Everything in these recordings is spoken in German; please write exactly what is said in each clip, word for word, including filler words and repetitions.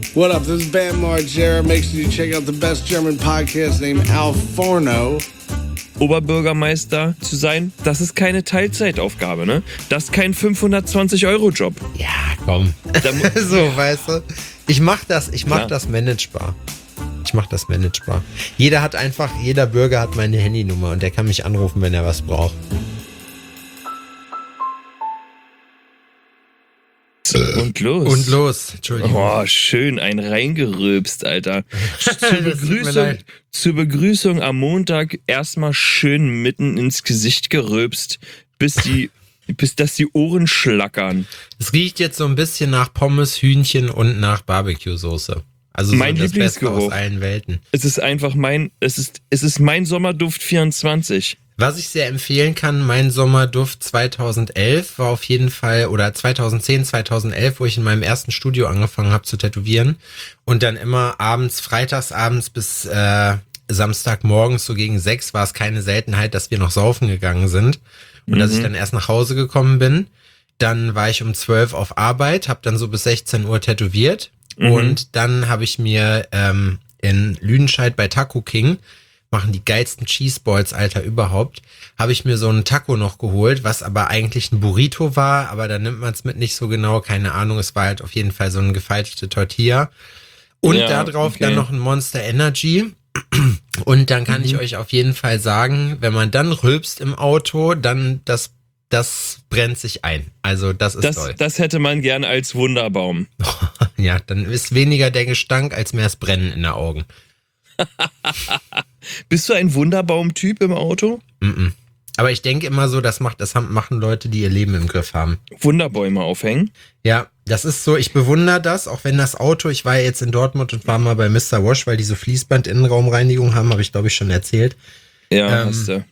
What up? This is Bam Margera. Make sure you check out the best German podcast named Al Forno. Oberbürgermeister zu sein, das ist keine Teilzeitaufgabe, ne? Das ist kein fünfhundertzwanzig-Euro-Job. Ja, komm. So, weißt du. Ich mach das, ich mach Klar. das managebar. Ich mach das managebar. Jeder hat einfach, jeder Bürger hat meine Handynummer und der kann mich anrufen, wenn er was braucht. Und los. Und los. Entschuldigung. Oh, schön, ein reingerülpst, Alter. Zur Das tut mir Begrüßung, leid. zur Begrüßung am Montag erstmal schön mitten ins Gesicht gerülpst, bis die, bis dass die Ohren schlackern. Es riecht jetzt so ein bisschen nach Pommes, Hühnchen und nach Barbecue-Soße. Also so Mein das Beste Lieblingsgeruch. aus allen Welten. Es ist einfach mein, es ist, es ist mein Sommerduft vierundzwanzig. Was ich sehr empfehlen kann, mein Sommerduft zweitausendelf war auf jeden Fall, oder zweitausendzehn, zweitausendelf, wo ich in meinem ersten Studio angefangen habe zu tätowieren und dann immer abends, freitags abends bis äh, Samstagmorgens so gegen sechs war es keine Seltenheit, dass wir noch saufen gegangen sind und Mhm. dass ich dann erst nach Hause gekommen bin. Dann war ich um zwölf auf Arbeit, habe dann so bis sechzehn Uhr tätowiert Mhm. und dann habe ich mir ähm, in Lüdenscheid bei Taco King, machen die geilsten Cheeseballs, Alter, überhaupt, habe ich mir so einen Taco noch geholt, was aber eigentlich ein Burrito war, aber da nimmt man es mit nicht so genau, keine Ahnung, es war halt auf jeden Fall so eine gefeitete Tortilla. Und Ja, da drauf okay. dann noch ein Monster Energy. Und dann kann Mhm. ich euch auf jeden Fall sagen, wenn man dann rülpst im Auto, dann das, das brennt sich ein. Also das ist Das, toll. das hätte man gern als Wunderbaum. Ja, dann ist weniger der Gestank als mehr das Brennen in den Augen. Bist du ein Wunderbaum-Typ im Auto? Mm-mm. Aber ich denke immer so, das macht, das haben- machen Leute, die ihr Leben im Griff haben. Wunderbäume aufhängen? Ja, das ist so, ich bewundere das, auch wenn das Auto, ich war ja jetzt in Dortmund und war mal bei Mister Wash, weil die so Fließband-Innenraumreinigung haben, habe ich glaube ich schon erzählt. Ja, Ähm, hast du.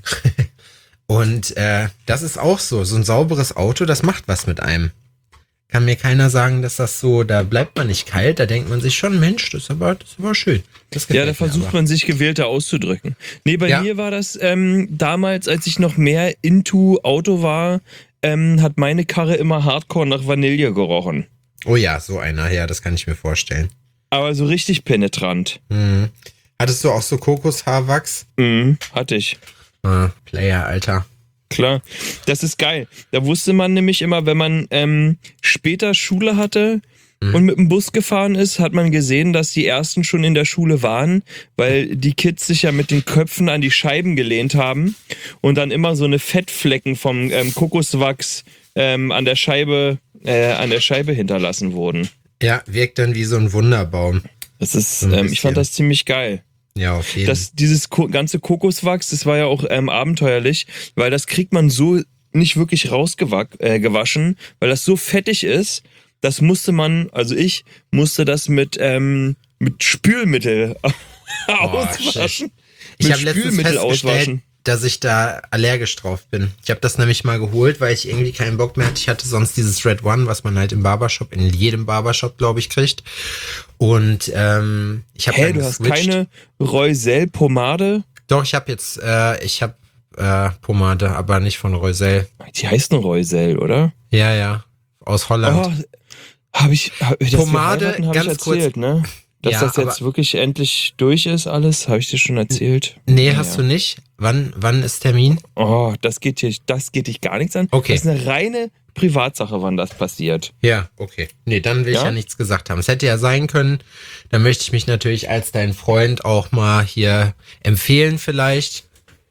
Und äh, das ist auch so, so ein sauberes Auto, das macht was mit einem. Kann mir keiner sagen, dass das so, da bleibt man nicht kalt, da denkt man sich schon, Mensch, das ist aber, das ist aber schön. Das Ja, da gefällt mir versucht aber. man sich gewählter auszudrücken. Nee, bei Ja. mir war das ähm, damals, als ich noch mehr into Auto war, ähm, hat meine Karre immer Hardcore nach Vanille gerochen. Oh ja, so einer, ja, das kann ich mir vorstellen. Aber so richtig penetrant. Mhm. Hattest du auch so Kokoshaarwachs? Mhm, hatte ich. Ah, Player, Alter. Klar, das ist geil. Da wusste man nämlich immer, wenn man ähm, später Schule hatte Mhm. und mit dem Bus gefahren ist, hat man gesehen, dass die Ersten schon in der Schule waren, weil die Kids sich ja mit den Köpfen an die Scheiben gelehnt haben und dann immer so eine Fettflecken vom ähm, Kokoswachs ähm, an der Scheibe äh, an der Scheibe hinterlassen wurden. Ja, wirkt dann wie so ein Wunderbaum. Das ist, So ein ähm, ich fand bisschen. das ziemlich geil. Ja, auf jeden Fall. Das, dieses ko- ganze Kokoswachs, das war ja auch ähm, abenteuerlich, weil das kriegt man so nicht wirklich rausgewaschen, äh, gewaschen, weil das so fettig ist, das musste man, also ich musste das mit, ähm, mit Spülmittel auswaschen. Ich Mit habe letztens Spülmittel festgestellt, auswaschen. dass ich da allergisch drauf bin. Ich habe das nämlich mal geholt, weil ich irgendwie keinen Bock mehr hatte. Ich hatte sonst dieses Red One, was man halt im Barbershop, in jedem Barbershop, glaube ich, kriegt. Und ähm, ich habe Hä, dann du hast geswitcht. keine Reusel-Pomade? Doch, ich habe jetzt, äh, ich habe äh, Pomade, aber nicht von Reusel. Die heißt eine Reusel, oder? Ja, ja, aus Holland. Oh, habe ich, hab, das Pomade, habe ich ganz erzählt, ne? Dass Ja, das jetzt aber- wirklich endlich durch ist, alles, habe ich dir schon erzählt. Nee, Ja, hast ja. du nicht? Wann, wann ist Termin? Oh, das geht dir, das geht dich gar nichts an. Okay. Das ist eine reine Privatsache, wann das passiert. Ja, okay. Nee, dann will ich Ja? ja nichts gesagt haben. Es hätte ja sein können. Dann möchte ich mich natürlich als dein Freund auch mal hier empfehlen vielleicht.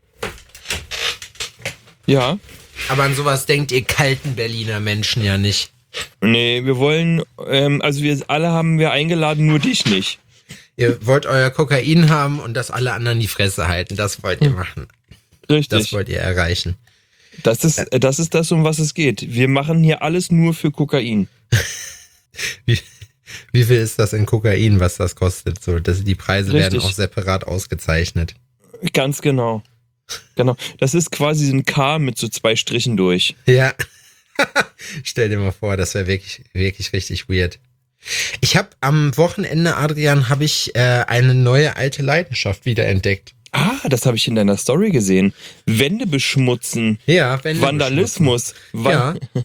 Ja. Aber an sowas denkt ihr kalten Berliner Menschen ja nicht. Nee, wir wollen, ähm, also wir alle haben wir eingeladen, nur dich nicht. Ihr wollt euer Kokain haben und dass alle anderen die Fresse halten. Das wollt ihr machen. Richtig. Das wollt ihr erreichen. Das ist, das ist das, um was es geht. Wir machen hier alles nur für Kokain. Wie, wie viel ist das in Kokain, was das kostet? So, dass die Preise werden Richtig. auch separat ausgezeichnet. Ganz genau. Genau. Das ist quasi ein K mit so zwei Strichen durch. Ja. Stell dir mal vor, das wäre wirklich, wirklich richtig weird. Ich habe am Wochenende, Adrian, habe ich äh, eine neue alte Leidenschaft wiederentdeckt. Ah, das habe ich in deiner Story gesehen. Wände beschmutzen. Ja, wenn Vandalismus. Wa- Ja.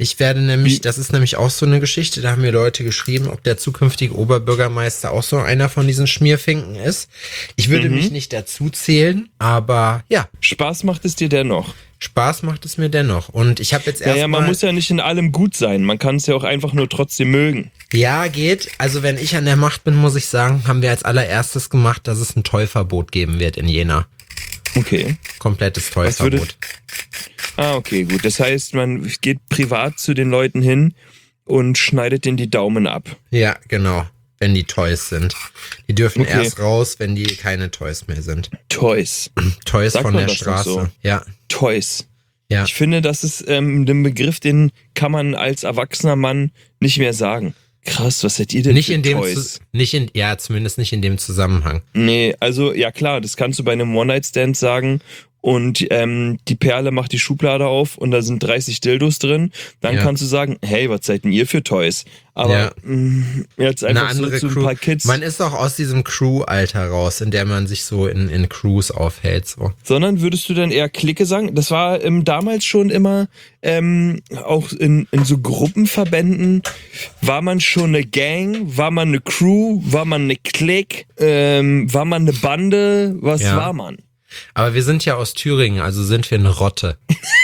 Ich werde nämlich, Wie- das ist nämlich auch so eine Geschichte, da haben mir Leute geschrieben, ob der zukünftige Oberbürgermeister auch so einer von diesen Schmierfinken ist. Ich würde Mhm. mich nicht dazu zählen, aber ja, Spaß macht es dir dennoch. Spaß macht es mir dennoch. Und ich habe jetzt erstmal... Naja, man muss ja nicht in allem gut sein. Man kann es ja auch einfach nur trotzdem mögen. Ja, geht. Also wenn ich an der Macht bin, muss ich sagen, haben wir als allererstes gemacht, dass es ein Tollverbot geben wird in Jena. Okay. Komplettes Was würde- Tollverbot. Ah, okay, gut. Das heißt, man geht privat zu den Leuten hin und schneidet denen die Daumen ab. Ja, genau. Wenn die Toys sind. Die dürfen Okay. erst raus, wenn die keine Toys mehr sind. Toys. Toys Sagt von man der das noch Straße. so? Ja, Toys. ja. Ich finde, das ist ähm, ein Begriff, den kann man als erwachsener Mann nicht mehr sagen. Krass, was seid ihr denn Nicht für in dem, Toys? Zu- nicht in, ja, zumindest nicht in dem Zusammenhang. Nee, also ja klar, das kannst du bei einem One-Night-Stand sagen und ähm, die Perle macht die Schublade auf und da sind dreißig Dildos drin. Dann Ja. kannst du sagen, hey, was seid denn ihr für Toys? Aber Ja. mh, jetzt Eine einfach so andere zu ein Crew. paar Kids. Man ist auch aus diesem Crew-Alter raus, in der man sich so in, in Crews aufhält. So. Sondern würdest du dann eher Clique sagen? Das war ähm, damals schon immer, ähm, auch in, in so Gruppenverbänden, war man schon eine Gang, war man eine Crew, war man eine Clique, ähm, war man eine Bande, was Ja. war man? Aber wir sind ja aus Thüringen, also sind wir eine Rotte.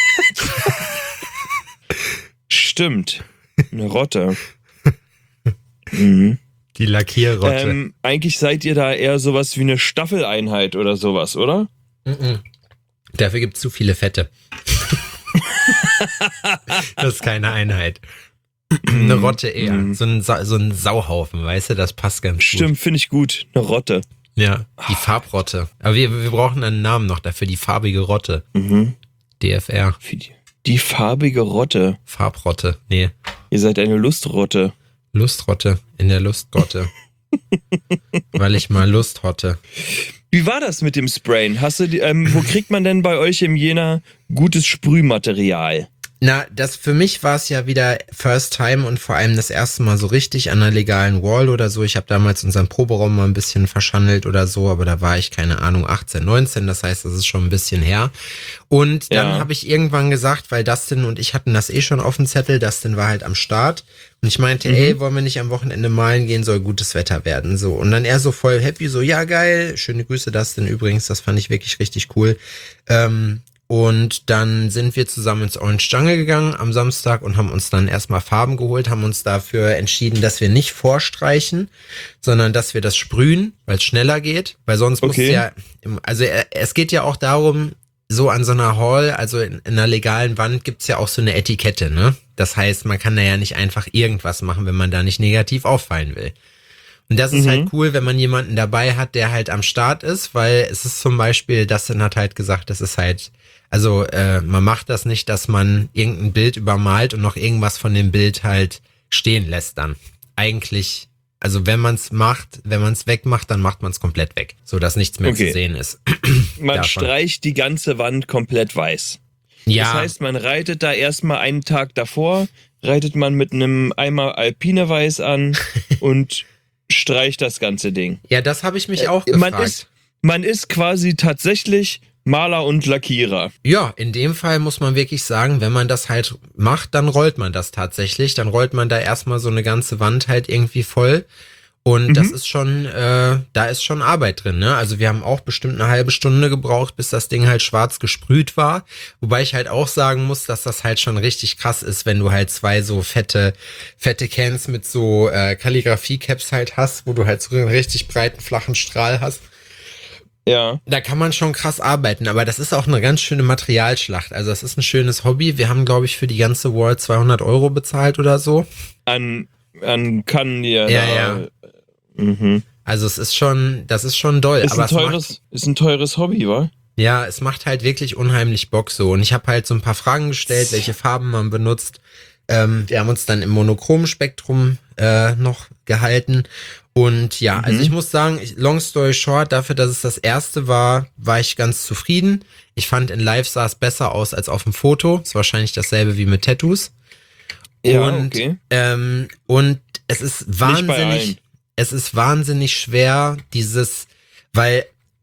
Stimmt, eine Rotte. Mhm. Die Lackierrotte. Ähm, eigentlich seid ihr da eher sowas wie eine Staffeleinheit oder sowas, oder? Mhm. Dafür gibt es zu viele Fette. Das ist keine Einheit. Eine Rotte eher. Mhm. So ein, Sa so ein Sauhaufen, weißt du, das passt ganz gut. Stimmt, finde ich gut. Eine Rotte. Ja, die Farbrotte. Aber wir, wir brauchen einen Namen noch dafür, die farbige Rotte. Mhm. D F R. Wie die- Die farbige Rotte. Farbrotte. Nee, Ihr seid eine Lustrotte. Lustrotte in der Lustgrotte. Weil ich mal Lust hatte. Wie war das mit dem Sprayen? Hast du, die- ähm, wo kriegt man denn bei euch im Jena gutes Sprühmaterial? Na, das für mich war es ja wieder First Time und vor allem das erste Mal so richtig an einer legalen Wall oder so. Ich habe damals unseren Proberaum mal ein bisschen verschandelt oder so, aber da war ich, keine Ahnung, achtzehn, neunzehn, das heißt, das ist schon ein bisschen her. Und dann Ja. habe ich irgendwann gesagt, weil Dustin und ich hatten das eh schon auf dem Zettel, Dustin war halt am Start und ich meinte, Mhm. ey, wollen wir nicht am Wochenende malen gehen, soll gutes Wetter werden, so. Und dann er so voll happy, so, ja geil, schöne Grüße Dustin übrigens, das fand ich wirklich richtig cool. Ähm, Und dann sind wir zusammen ins Orange Jungle gegangen am Samstag und haben uns dann erstmal Farben geholt, haben uns dafür entschieden, dass wir nicht vorstreichen, sondern dass wir das sprühen, weil es schneller geht. Weil sonst muss Okay. ja, im- also äh, es geht ja auch darum, so an so einer Hall, also in, in einer legalen Wand gibt's ja auch so eine Etikette, ne? Das heißt, man kann da ja nicht einfach irgendwas machen, wenn man da nicht negativ auffallen will. Und das ist Mhm. halt cool, wenn man jemanden dabei hat, der halt am Start ist, weil es ist zum Beispiel, Dustin hat halt gesagt, das ist halt, also äh, man macht das nicht, dass man irgendein Bild übermalt und noch irgendwas von dem Bild halt stehen lässt dann. Eigentlich, also wenn man es macht, wenn man es wegmacht, dann macht man es komplett weg, so dass nichts mehr Okay. zu sehen ist. Man Davon. streicht die ganze Wand komplett weiß. Ja, Das heißt, man reitet da erstmal einen Tag davor, reitet man mit einem Eimer Alpine Weiß an und streicht das ganze Ding. ja, das habe ich mich auch Äh, gefragt. Man ist, man ist quasi tatsächlich Maler und Lackierer. Ja, in dem Fall muss man wirklich sagen, wenn man das halt macht, dann rollt man das tatsächlich. Dann rollt man da erstmal so eine ganze Wand halt irgendwie voll. Und Mhm. das ist schon, äh, da ist schon Arbeit drin, ne? Also wir haben auch bestimmt eine halbe Stunde gebraucht, bis das Ding halt schwarz gesprüht war. Wobei ich halt auch sagen muss, dass das halt schon richtig krass ist, wenn du halt zwei so fette, fette Cans mit so äh, Kalligrafie-Caps halt hast, wo du halt so einen richtig breiten, flachen Strahl hast. Ja. Da kann man schon krass arbeiten, aber das ist auch eine ganz schöne Materialschlacht. Also das ist ein schönes Hobby. Wir haben, glaube ich, für die ganze Wall zweihundert Euro bezahlt oder so. An, an kann dir. Ja, da, ja. Mhm. Also es ist schon, das ist schon doll. Ist, aber ein es macht, teures, ist ein teures Hobby, wa? ja, es macht halt wirklich unheimlich Bock so. Und ich habe halt so ein paar Fragen gestellt, welche Farben man benutzt. Ähm, wir haben uns dann im Monochrom-Spektrum äh, noch gehalten. Und ja, Mhm. also ich muss sagen, ich, long story short, dafür, dass es das erste war, war ich ganz zufrieden. Ich fand, in Live sah es besser aus als auf dem Foto. Ist wahrscheinlich dasselbe wie mit Tattoos. Ja, und, okay. ähm, und es ist Nicht bei allen. wahnsinnig, es ist wahnsinnig schwer, dieses, weil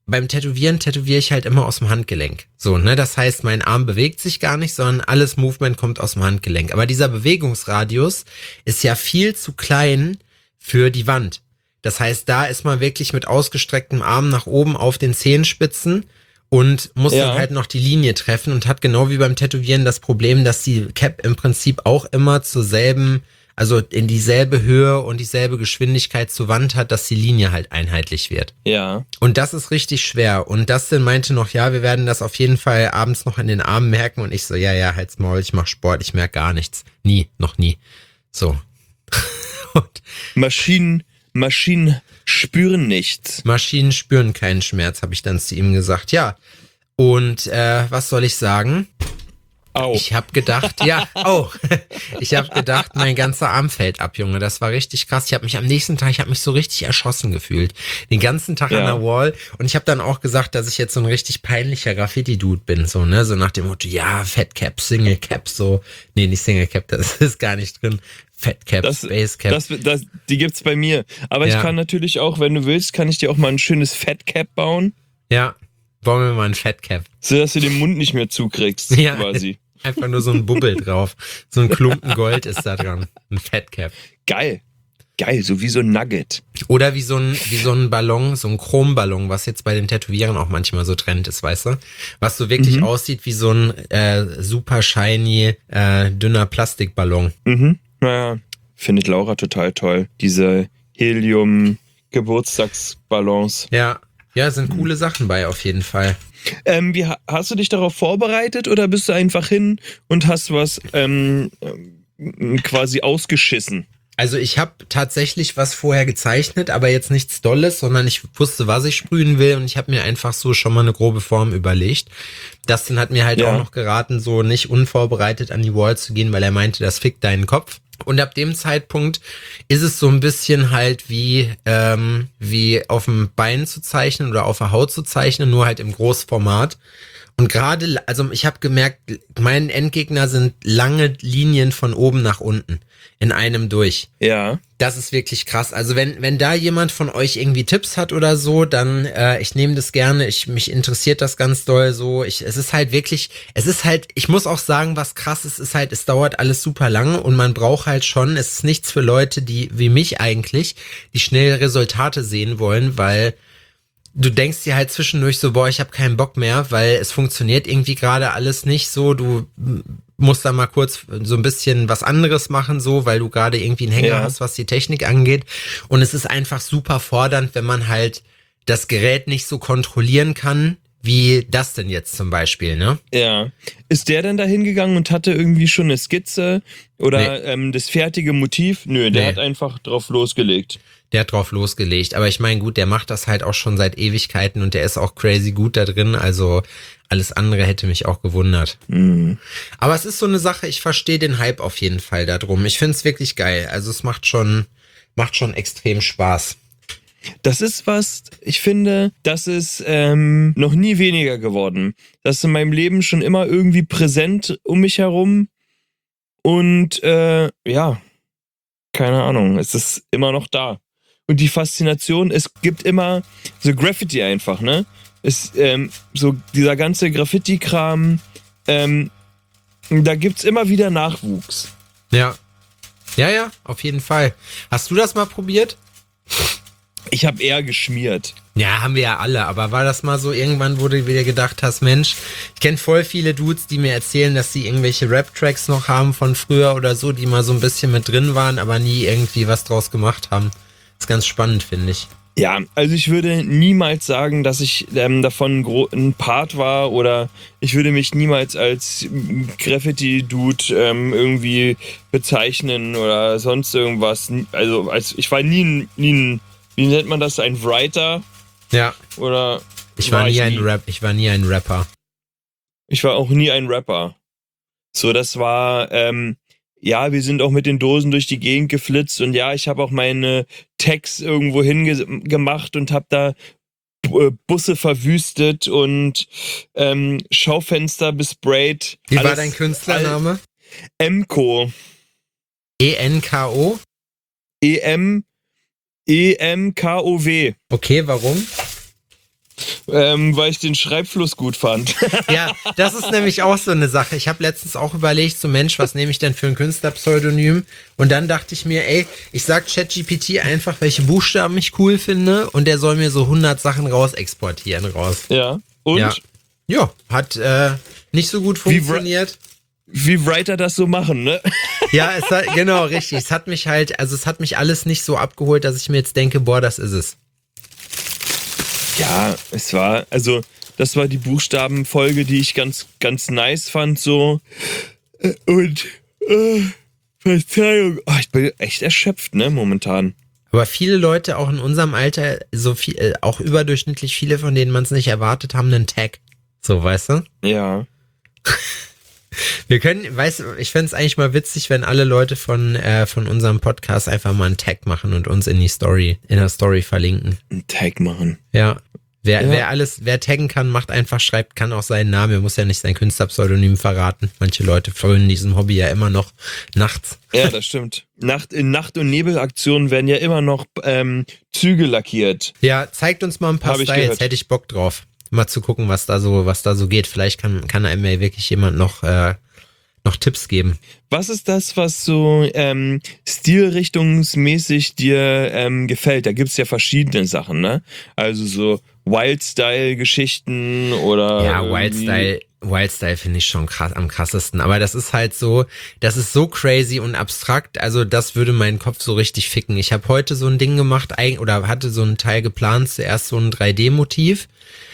beim Tätowieren tätowiere ich halt immer aus dem Handgelenk. So, ne, das heißt, mein Arm bewegt sich gar nicht, sondern alles Movement kommt aus dem Handgelenk. Aber dieser Bewegungsradius ist ja viel zu klein für die Wand. Das heißt, da ist man wirklich mit ausgestrecktem Arm nach oben auf den Zehenspitzen und muss Ja. dann halt noch die Linie treffen und hat genau wie beim Tätowieren das Problem, dass die Cap im Prinzip auch immer zur selben, also in dieselbe Höhe und dieselbe Geschwindigkeit zur Wand hat, dass die Linie halt einheitlich wird. Ja. Und das ist richtig schwer. Und Dustin meinte noch, ja, wir werden das auf jeden Fall abends noch in den Armen merken. Und ich so, ja, ja, halt's Maul, ich mach Sport, ich merke gar nichts. Nie, noch nie. So. Und Maschinen, Maschinen spüren nichts. Maschinen spüren keinen Schmerz, habe ich dann zu ihm gesagt. Ja. Und äh, was soll ich sagen? Au. Ich habe gedacht, ja, oh, ich habe gedacht, mein ganzer Arm fällt ab, Junge. Das war richtig krass. Ich habe mich am nächsten Tag, ich habe mich so richtig erschossen gefühlt. Den ganzen Tag Ja. an der Wall. Und ich habe dann auch gesagt, dass ich jetzt so ein richtig peinlicher Graffiti-Dude bin. So, ne, so nach dem Motto, ja, Fat Cap, Single Cap, so. Nee, nicht Single Cap, das ist gar nicht drin. Fat Cap, Das, Space Cap. das, das, die gibt's bei mir. Aber Ja. ich kann natürlich auch, wenn du willst, kann ich dir auch mal ein schönes Fat Cap bauen, Ja, bauen wir mal ein Fat Cap. sodass du den Mund nicht mehr zukriegst, Ja. quasi. Einfach nur so ein Bubbel drauf. So ein Klumpen Gold ist da dran. Ein Fat Cap. Geil. Geil, so wie so ein Nugget. Oder wie so ein, wie so ein Ballon, so ein Chromballon, was jetzt bei den Tätowieren auch manchmal so Trend ist, weißt du? Was so wirklich Mhm. aussieht wie so ein äh, super shiny, äh, dünner Plastikballon. Mhm. Naja, findet Laura total toll. Diese Helium-Geburtstagsballons. Ja, ja, sind coole Sachen bei auf jeden Fall. Ähm, wie, ha- hast du dich darauf vorbereitet oder bist du einfach hin und hast was ähm, ähm, quasi ausgeschissen? Also ich habe tatsächlich was vorher gezeichnet, aber jetzt nichts Dolles, sondern ich wusste, was ich sprühen will und ich habe mir einfach so schon mal eine grobe Form überlegt. Dustin hat mir halt Ja. auch noch geraten, so nicht unvorbereitet an die Wall zu gehen, weil er meinte, das fickt deinen Kopf. Und ab dem Zeitpunkt ist es so ein bisschen halt wie, ähm, wie auf dem Bein zu zeichnen oder auf der Haut zu zeichnen, nur halt im Großformat. Und gerade, also ich habe gemerkt, mein Endgegner sind lange Linien von oben nach unten in einem durch. Ja. Das ist wirklich krass. Also wenn wenn da jemand von euch irgendwie Tipps hat oder so, dann äh, ich nehme das gerne. Ich mich interessiert das ganz doll so. Ich es ist halt wirklich, es ist halt, ich muss auch sagen, was krass ist, ist halt, es dauert alles super lang und man braucht halt schon. Es ist nichts für Leute, die wie mich eigentlich, die schnell Resultate sehen wollen, weil du denkst dir halt zwischendurch so, boah, ich habe keinen Bock mehr, weil es funktioniert irgendwie gerade alles nicht so. Du m, musst da mal kurz so ein bisschen was anderes machen, so, weil du gerade irgendwie einen Hänger Ja. hast, was die Technik angeht. Und es ist einfach super fordernd, wenn man halt das Gerät nicht so kontrollieren kann, wie das denn jetzt zum Beispiel, ne? Ja. Ist der denn da hingegangen und hatte irgendwie schon eine Skizze oder Nee. ähm, das fertige Motiv? Nö, der Nee. hat einfach drauf losgelegt. Der hat drauf losgelegt. Aber ich meine, gut, der macht das halt auch schon seit Ewigkeiten und der ist auch crazy gut da drin. Also alles andere hätte mich auch gewundert. Mhm. Aber es ist so eine Sache, ich verstehe den Hype auf jeden Fall darum. Ich finde es wirklich geil. Also es macht schon, macht schon extrem Spaß. Das ist was, ich finde, das ist ähm, noch nie weniger geworden. Das ist in meinem Leben schon immer irgendwie präsent um mich herum. Und äh, ja, keine Ahnung, es ist immer noch da. Und die Faszination, es gibt immer so Graffiti einfach, ne? Es, ähm, so dieser ganze Graffiti-Kram, ähm, da gibt's immer wieder Nachwuchs. Ja. Ja, ja, auf jeden Fall. Hast du das mal probiert? Ich habe eher geschmiert. Ja, haben wir ja alle, aber war das mal so irgendwann, wo du wieder gedacht hast, Mensch, ich kenne voll viele Dudes, die mir erzählen, dass sie irgendwelche Rap-Tracks noch haben von früher oder so, die mal so ein bisschen mit drin waren, aber nie irgendwie was draus gemacht haben. Ist ganz spannend, finde ich. Ja, also ich würde niemals sagen, dass ich ähm, davon ein, gro- ein Part war oder ich würde mich niemals als Graffiti-Dude ähm, irgendwie bezeichnen oder sonst irgendwas. Also als, ich war nie ein, nie ein, wie nennt man das, ein Writer Ja, oder ich war, nie ich ein Rap, ich war nie ein Rapper. Ich war auch nie ein Rapper. So, das war, ähm, ja, wir sind auch mit den Dosen durch die Gegend geflitzt und ja, ich habe auch meine Tags irgendwo hingemacht und habe da B- Busse verwüstet und ähm, Schaufenster besprayt. Wie war Alles- dein Künstlername? Emco. E N K O? E M E M K O W. Okay, warum? ähm, weil ich den Schreibfluss gut fand. Ja, das ist nämlich auch so eine Sache. Ich habe letztens auch überlegt, so Mensch, was nehme ich denn für ein Künstlerpseudonym? Und dann dachte ich mir, ey, ich sag ChatGPT einfach, welche Buchstaben ich cool finde und der soll mir so hundert Sachen raus exportieren raus. Ja, und? Ja, ja hat äh, nicht so gut funktioniert. Wie Writer das so machen, ne? Ja, es hat, genau, richtig. Es hat mich halt, also es hat mich alles nicht so abgeholt, dass ich mir jetzt denke, boah, das ist es. Ja, es war, also, das war die Buchstabenfolge, die ich ganz, ganz nice fand, so. Und, äh, Verzeihung. Oh, ich bin echt erschöpft, ne, momentan. Aber viele Leute, auch in unserem Alter, so viel, äh, auch überdurchschnittlich viele, von denen man es nicht erwartet, haben einen Tag. So, weißt du? Ja. Wir können, weißt du, ich fände es eigentlich mal witzig, wenn alle Leute von, äh, von unserem Podcast einfach mal einen Tag machen und uns in die Story, in der Story verlinken. Einen Tag machen. Ja. Wer, Ja. wer alles, wer taggen kann, macht einfach, schreibt, kann auch seinen Namen, er muss ja nicht sein Künstlerpseudonym verraten. Manche Leute frönen diesem Hobby ja immer noch nachts. Ja, das stimmt. Nacht, in Nacht- und Nebelaktionen werden ja immer noch ähm, Züge lackiert. Ja, zeigt uns mal ein paar Hab ich Styles, gehört. hätte ich Bock drauf. Mal zu gucken, was da so, was da so geht. Vielleicht kann, kann einem ja wirklich jemand noch, äh, noch Tipps geben. Was ist das, was so ähm, stilrichtungsmäßig dir ähm, gefällt? Da gibt's ja verschiedene Sachen, ne? Also so Wildstyle-Geschichten oder... Ja, irgendwie- Wildstyle, Wildstyle finde ich schon krass, am krassesten. Aber das ist halt so, das ist so crazy und abstrakt. Also das würde meinen Kopf so richtig ficken. Ich habe heute so ein Ding gemacht, eig- oder hatte so einen Teil geplant, zuerst so ein drei D-Motiv.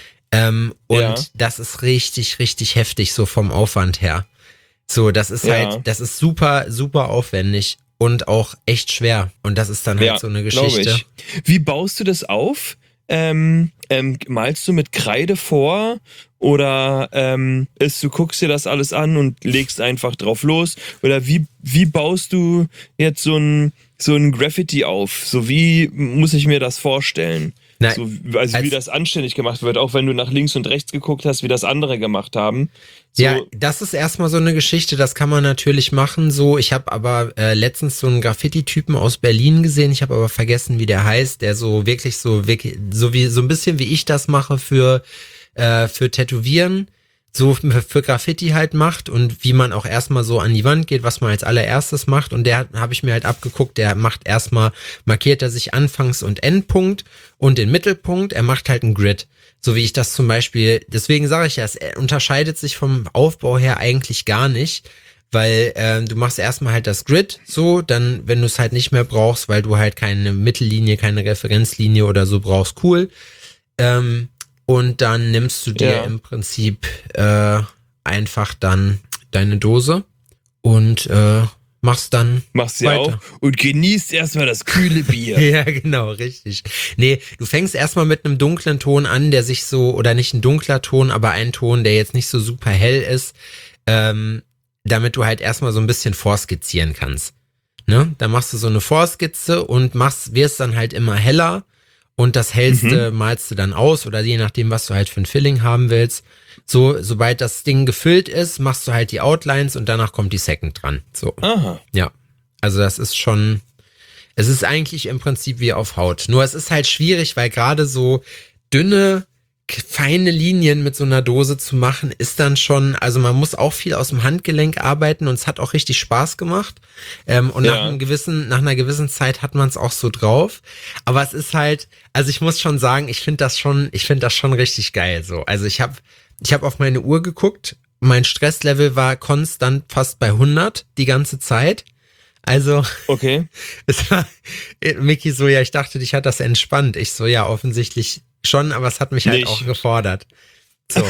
Ähm, und Ja. das ist richtig, richtig heftig, so vom Aufwand her. So, das ist Ja. halt, das ist super, super aufwendig und auch echt schwer. Und das ist dann halt Ja, so eine glaub Geschichte. ich. Wie baust du das auf? Ähm, ähm, malst du mit Kreide vor oder ähm, ist, du guckst dir das alles an und legst einfach drauf los? Oder wie, wie baust du jetzt so ein, so ein Graffiti auf? So wie muss ich mir das vorstellen? Nein, So, also als- wie das anständig gemacht wird, auch wenn du nach links und rechts geguckt hast, wie das andere gemacht haben. So, Ja, das ist erstmal so eine Geschichte, das kann man natürlich machen. So, ich habe aber äh, letztens so einen Graffiti-Typen aus Berlin gesehen. Ich habe aber vergessen, wie der heißt, der so wirklich so wirklich so wie so ein bisschen wie ich das mache für äh, für Tätowieren, so für, für Graffiti halt macht und wie man auch erstmal so an die Wand geht, was man als allererstes macht. Und der habe ich mir halt abgeguckt. Der macht erstmal markiert er sich Anfangs- und Endpunkt und den Mittelpunkt. Er macht halt einen Grid. So wie ich das zum Beispiel, deswegen sage ich ja, es unterscheidet sich vom Aufbau her eigentlich gar nicht, weil äh, du machst erstmal halt das Grid so, dann, wenn du es halt nicht mehr brauchst, weil du halt keine Mittellinie, keine Referenzlinie oder so brauchst, cool. Ähm, und dann nimmst du dir Ja. im Prinzip äh, einfach dann deine Dose und äh, machst dann machst sie weiter. auf und genießt erstmal das kühle Bier. Ja, genau, richtig. Nee, du fängst erstmal mit einem dunklen Ton an, der sich so, oder nicht ein dunkler Ton, aber ein Ton, der jetzt nicht so super hell ist, ähm, damit du halt erstmal so ein bisschen vorskizzieren kannst. Ne? Dann machst du so eine Vorskizze und machst, wirst dann halt immer heller und das hellste malst du dann aus oder je nachdem, was du halt für ein Filling haben willst. So, sobald das Ding gefüllt ist, machst du halt die Outlines und danach kommt die Second dran. So. Aha. Ja, also das ist schon, es ist eigentlich im Prinzip wie auf Haut. Nur es ist halt schwierig, weil gerade so dünne, k- feine Linien mit so einer Dose zu machen, ist dann schon, also man muss auch viel aus dem Handgelenk arbeiten und es hat auch richtig Spaß gemacht. Ähm, und Ja. nach einem gewissen, nach einer gewissen Zeit hat man es auch so drauf. Aber es ist halt, also ich muss schon sagen, ich finde das schon, ich finde das schon richtig geil so. Also ich habe ich habe auf meine Uhr geguckt, mein Stresslevel war konstant fast bei hundert die ganze Zeit. Also, Okay. es war, Micky so, ja, ich dachte, dich hat das entspannt. Ich so, ja, offensichtlich schon, aber es hat mich halt Nicht. auch gefordert. So,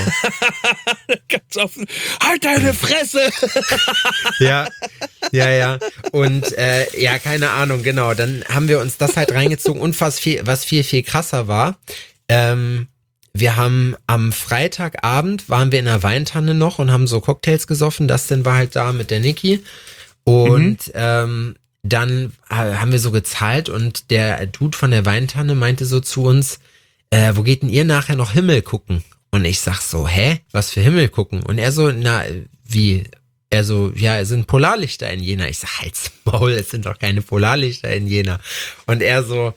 Ganz offen. Halt deine Fresse! ja, ja, ja. Und äh, ja, keine Ahnung, genau. Dann haben wir uns das halt reingezogen und was viel, was viel, viel krasser war, ähm, wir haben am Freitagabend waren wir in der Weintanne noch und haben so Cocktails gesoffen. Dustin war halt da mit der Niki. Und ähm, dann äh, haben wir so gezahlt und der Dude von der Weintanne meinte so zu uns, äh, wo geht denn ihr nachher noch Himmel gucken? Und ich sag so, hä? Was für Himmel gucken? Und er so, na, wie? Er so, ja, es sind Polarlichter in Jena. Ich sag, halt's Maul, es sind doch keine Polarlichter in Jena. Und er so,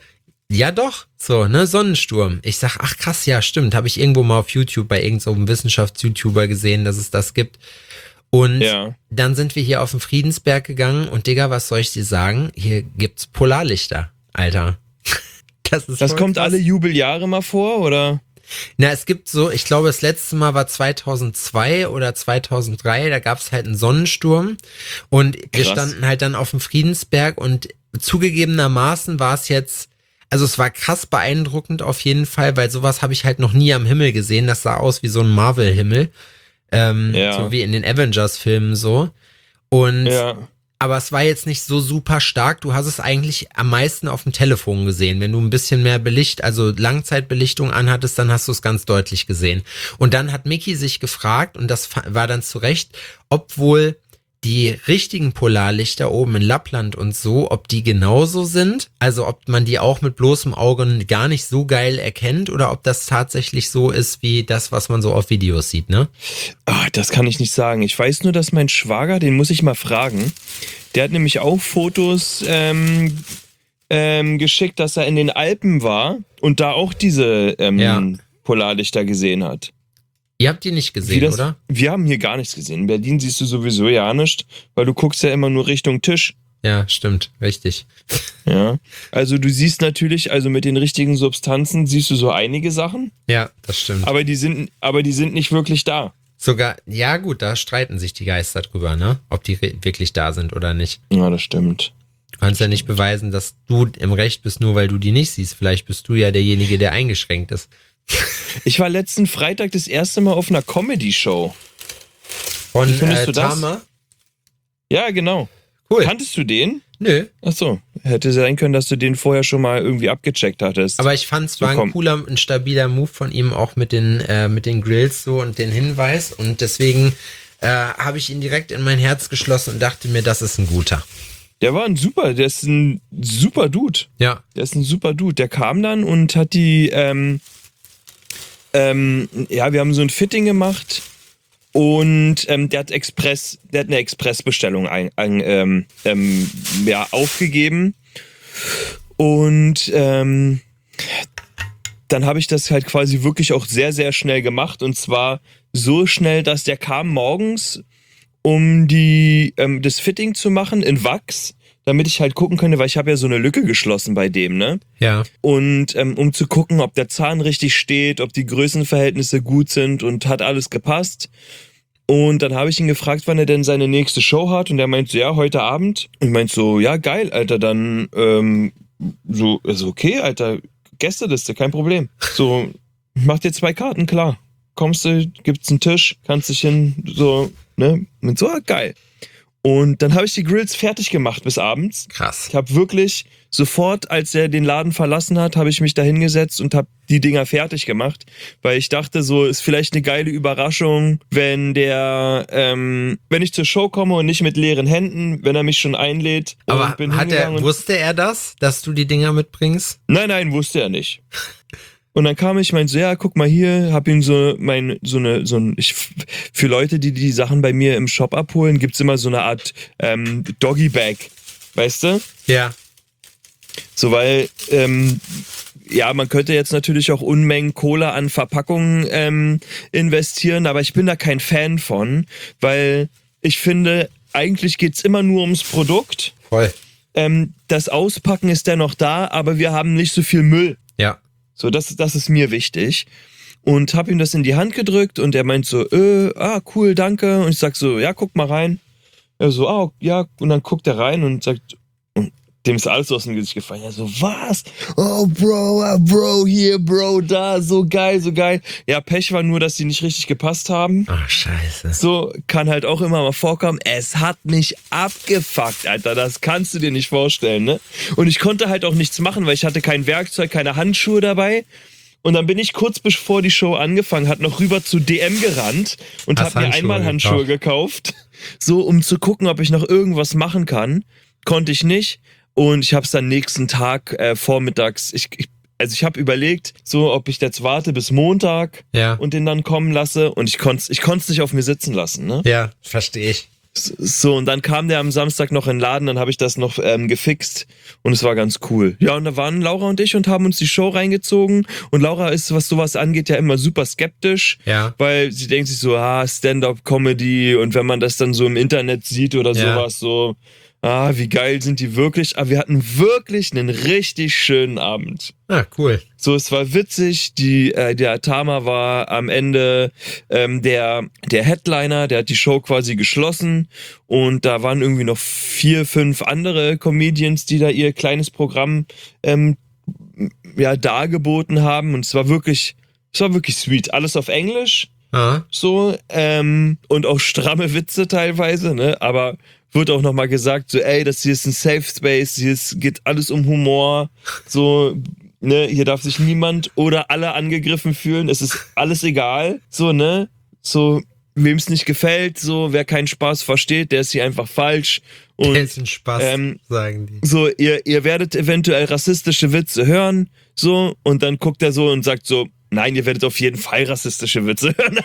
Ja, doch. So, ne, Sonnensturm. Ich sag, ach krass, ja, stimmt. Habe ich irgendwo mal auf YouTube bei irgendeinem so Wissenschafts-YouTuber gesehen, dass es das gibt. Und Ja. dann sind wir hier auf den Friedensberg gegangen und Digga, was soll ich dir sagen? Hier gibt's Polarlichter, Alter. Das ist Das voll kommt krass. alle Jubeljahre mal vor, oder? Na, es gibt so, ich glaube, das letzte Mal war zweitausendzwei oder zweitausenddrei, da gab's halt einen Sonnensturm und wir Krass. standen halt dann auf dem Friedensberg und zugegebenermaßen war es jetzt, also es war krass beeindruckend auf jeden Fall, weil sowas habe ich halt noch nie am Himmel gesehen, das sah aus wie so ein Marvel-Himmel, ähm, Ja. so wie in den Avengers-Filmen so und Ja. aber es war jetzt nicht so super stark. Du hast es eigentlich am meisten auf dem Telefon gesehen. Wenn du ein bisschen mehr Belicht, also Langzeitbelichtung anhattest, dann hast du es ganz deutlich gesehen. Und dann hat Mickey sich gefragt, und das fa- war dann zu Recht, ob wohl die richtigen Polarlichter oben in Lappland und so, ob die genauso sind, also ob man die auch mit bloßem Auge gar nicht so geil erkennt oder ob das tatsächlich so ist wie das, was man so auf Videos sieht, ne? Ah, das kann ich nicht sagen. Ich weiß nur, dass mein Schwager, den muss ich mal fragen, der hat nämlich auch Fotos ähm, ähm, geschickt, dass er in den Alpen war und da auch diese ähm, Ja. Polarlichter gesehen hat. Ihr habt die nicht Wie gesehen, das, oder? Wir haben hier gar nichts gesehen. In Berlin siehst du sowieso ja nicht, weil du guckst ja immer nur Richtung Tisch. Ja, stimmt, richtig. Ja. Also du siehst natürlich, also mit den richtigen Substanzen siehst du so einige Sachen, Ja, das stimmt. aber die sind, aber die sind nicht wirklich da. Sogar, ja gut, da streiten sich die Geister drüber, ne? Ob die re- wirklich da sind oder nicht. Ja, das stimmt. Du kannst ja nicht beweisen, dass du im Recht bist, nur weil du die nicht siehst. Vielleicht bist du ja derjenige, der eingeschränkt ist. Ich war letzten Freitag das erste Mal auf einer Comedy-Show. Von Wie findest äh, du das? Tama? Ja, genau. Cool. Kanntest du den? Nö. Ach so, hätte sein können, dass du den vorher schon mal irgendwie abgecheckt hattest. Aber ich fand es So, war ein komm. cooler, ein stabiler Move von ihm, auch mit den, äh, mit den Grills so und den Hinweis. Und deswegen äh, habe ich ihn direkt in mein Herz geschlossen und dachte mir, das ist ein guter. Der war ein super, der ist ein super Dude. Ja. Der ist ein super Dude. Der kam dann und hat die, ähm, ähm, ja, wir haben so ein Fitting gemacht und ähm, der hat Express, der hat eine Expressbestellung ein, ein, ähm, ähm, ja, aufgegeben und ähm, dann habe ich das halt quasi wirklich auch sehr, sehr schnell gemacht und zwar so schnell, dass der kam morgens, um die ähm, das Fitting zu machen in Wachs, damit ich halt gucken könnte, weil ich habe ja so eine Lücke geschlossen bei dem, ne? Ja. Und ähm, um zu gucken, ob der Zahn richtig steht, ob die Größenverhältnisse gut sind und hat alles gepasst. Und dann habe ich ihn gefragt, wann er denn seine nächste Show hat und er meint so, ja, heute Abend. Und ich meint so, ja, geil, Alter, dann ähm, so, ist okay, Alter, Gästeliste, kein Problem. So, ich mach dir zwei Karten, klar. Kommst du, gibt's einen Tisch, kannst dich hin, so, ne? Und so, ah, geil. Und dann habe ich die Grills fertig gemacht bis abends. Krass. Ich habe wirklich sofort, als er den Laden verlassen hat, habe ich mich da hingesetzt und habe die Dinger fertig gemacht, weil ich dachte, so ist vielleicht eine geile Überraschung, wenn der, ähm, wenn ich zur Show komme und nicht mit leeren Händen, wenn er mich schon einlädt. Aber und bin hat er, hingegangen und- wusste er das, dass du die Dinger mitbringst? Nein, nein, wusste er nicht. Und dann kam ich, meinte so, ja, guck mal hier, hab ihm so mein, so eine, so ein, ich, für Leute, die die Sachen bei mir im Shop abholen, gibt's immer so eine Art ähm, Doggy Bag, weißt du? Ja. So, weil, ähm, ja, man könnte jetzt natürlich auch Unmengen Cola an Verpackungen ähm, investieren, aber ich bin da kein Fan von, weil ich finde, eigentlich geht's immer nur ums Produkt. Voll. Ähm, das Auspacken ist dennoch da, aber wir haben nicht so viel Müll. Ja. So, das, das ist mir wichtig. Und hab ihm das in die Hand gedrückt und er meint so, äh, ah, cool, danke. Und ich sag so, ja, guck mal rein. Er so, ah, ja. Und dann guckt er rein und sagt, und dem ist alles aus dem Gesicht gefallen. Er so, was? Oh, Bro, ah, Bro, hier, Bro, da, so geil, so geil. Ja, Pech war nur, dass die nicht richtig gepasst haben. Ach, scheiße. So, kann halt auch immer mal vorkommen. Es hat mich abgefuckt, Alter. Das kannst du dir nicht vorstellen, ne? Und ich konnte halt auch nichts machen, weil ich hatte kein Werkzeug, keine Handschuhe dabei. Und dann bin ich kurz bevor die Show angefangen hat, noch rüber zu D M gerannt und Hast habe mir Handschuhe einmal Handschuhe gekauft. So, um zu gucken, ob ich noch irgendwas machen kann. Konnte ich nicht. Und ich habe es dann nächsten Tag äh, vormittags, ich, ich, also ich habe überlegt, so ob ich jetzt warte bis Montag Ja. und den dann kommen lasse. Und ich konnte ich konnte es nicht auf mir sitzen lassen, ne? Ja, verstehe ich. So, und dann kam der am Samstag noch in den Laden, dann habe ich das noch ähm, gefixt und es war ganz cool. Ja, und da waren Laura und ich und haben uns die Show reingezogen und Laura ist, was sowas angeht, ja immer super skeptisch, Ja. weil sie denkt sich so, ah, Stand-up-Comedy und wenn man das dann so im Internet sieht oder Ja. sowas, so, ah, wie geil sind die wirklich, aber wir hatten wirklich einen richtig schönen Abend. Ah, cool. So, es war witzig, die, äh, der Tama war am Ende ähm, der, der Headliner, der hat die Show quasi geschlossen und da waren irgendwie noch vier, fünf andere Comedians, die da ihr kleines Programm ähm, ja, dargeboten haben und es war wirklich, es war wirklich sweet. Alles auf Englisch, Ah. so, ähm, und auch stramme Witze teilweise, ne, aber wird auch nochmal gesagt, so, ey, das hier ist ein Safe Space, hier ist, geht alles um Humor, so, ne, hier darf sich niemand oder alle angegriffen fühlen, es ist alles egal, so, ne, so, wem es nicht gefällt, so, wer keinen Spaß versteht, der ist hier einfach falsch und, Der ist ein Spaß, ähm, sagen die. so, ihr, ihr werdet eventuell rassistische Witze hören, so, und dann guckt er so und sagt so, nein, ihr werdet auf jeden Fall rassistische Witze hören.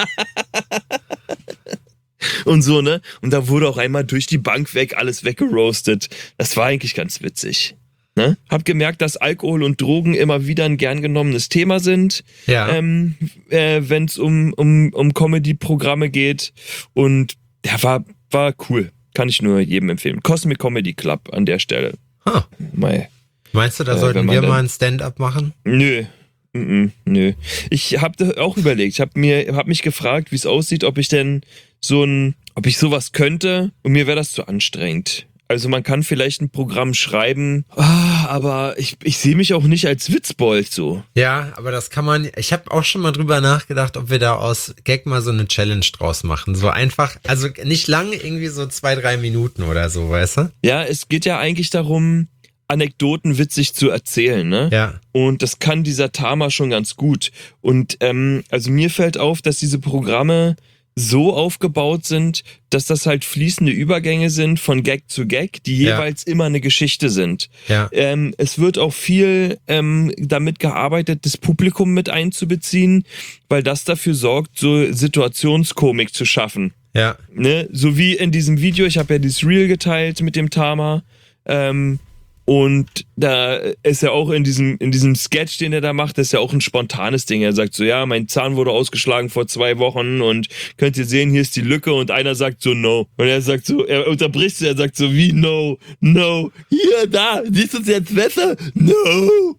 Und so, ne? Und da wurde auch einmal durch die Bank weg alles weggeroastet. Das war eigentlich ganz witzig. Ne? Hab gemerkt, dass Alkohol und Drogen immer wieder ein gern genommenes Thema sind, Ja. ähm, äh, wenn es um, um, um Comedy-Programme geht. Und der war, war cool. Kann ich nur jedem empfehlen. Cosmic Comedy Club an der Stelle. Ah. Mei. Meinst du, da Äh, sollten wenn man wir denn- mal ein Stand-up machen? Nö. Mm-mm, nö. Ich habe auch überlegt, ich habe mir hab mich gefragt, wie es aussieht, ob ich denn so ein, ob ich sowas könnte und mir wäre das zu anstrengend. Also man kann vielleicht ein Programm schreiben, ah, aber ich, ich sehe mich auch nicht als Witzbold so. Ja, aber das kann man, ich habe auch schon mal drüber nachgedacht, ob wir da aus Gag mal so eine Challenge draus machen. So einfach, also nicht lang, irgendwie so zwei, drei Minuten oder so, weißt du? Ja, es geht ja eigentlich darum, Anekdoten witzig zu erzählen, ne? Ja. Und das kann dieser Tama schon ganz gut. Und ähm, also mir fällt auf, dass diese Programme so aufgebaut sind, dass das halt fließende Übergänge sind von Gag zu Gag, die Ja. jeweils immer eine Geschichte sind. Ja. Ähm, es wird auch viel ähm, damit gearbeitet, das Publikum mit einzubeziehen, weil das dafür sorgt, so Situationskomik zu schaffen. Ja. Ne? So wie in diesem Video, ich habe ja dieses Reel geteilt mit dem Tama, ähm, und da ist ja auch in diesem, in diesem Sketch, den er da macht, das ist ja auch ein spontanes Ding. Er sagt so, ja, mein Zahn wurde ausgeschlagen vor zwei Wochen und könnt ihr sehen, hier ist die Lücke und einer sagt so, no. Und er sagt so, er unterbricht sie, er sagt so, wie no, no, hier, da, siehst du es jetzt besser? No.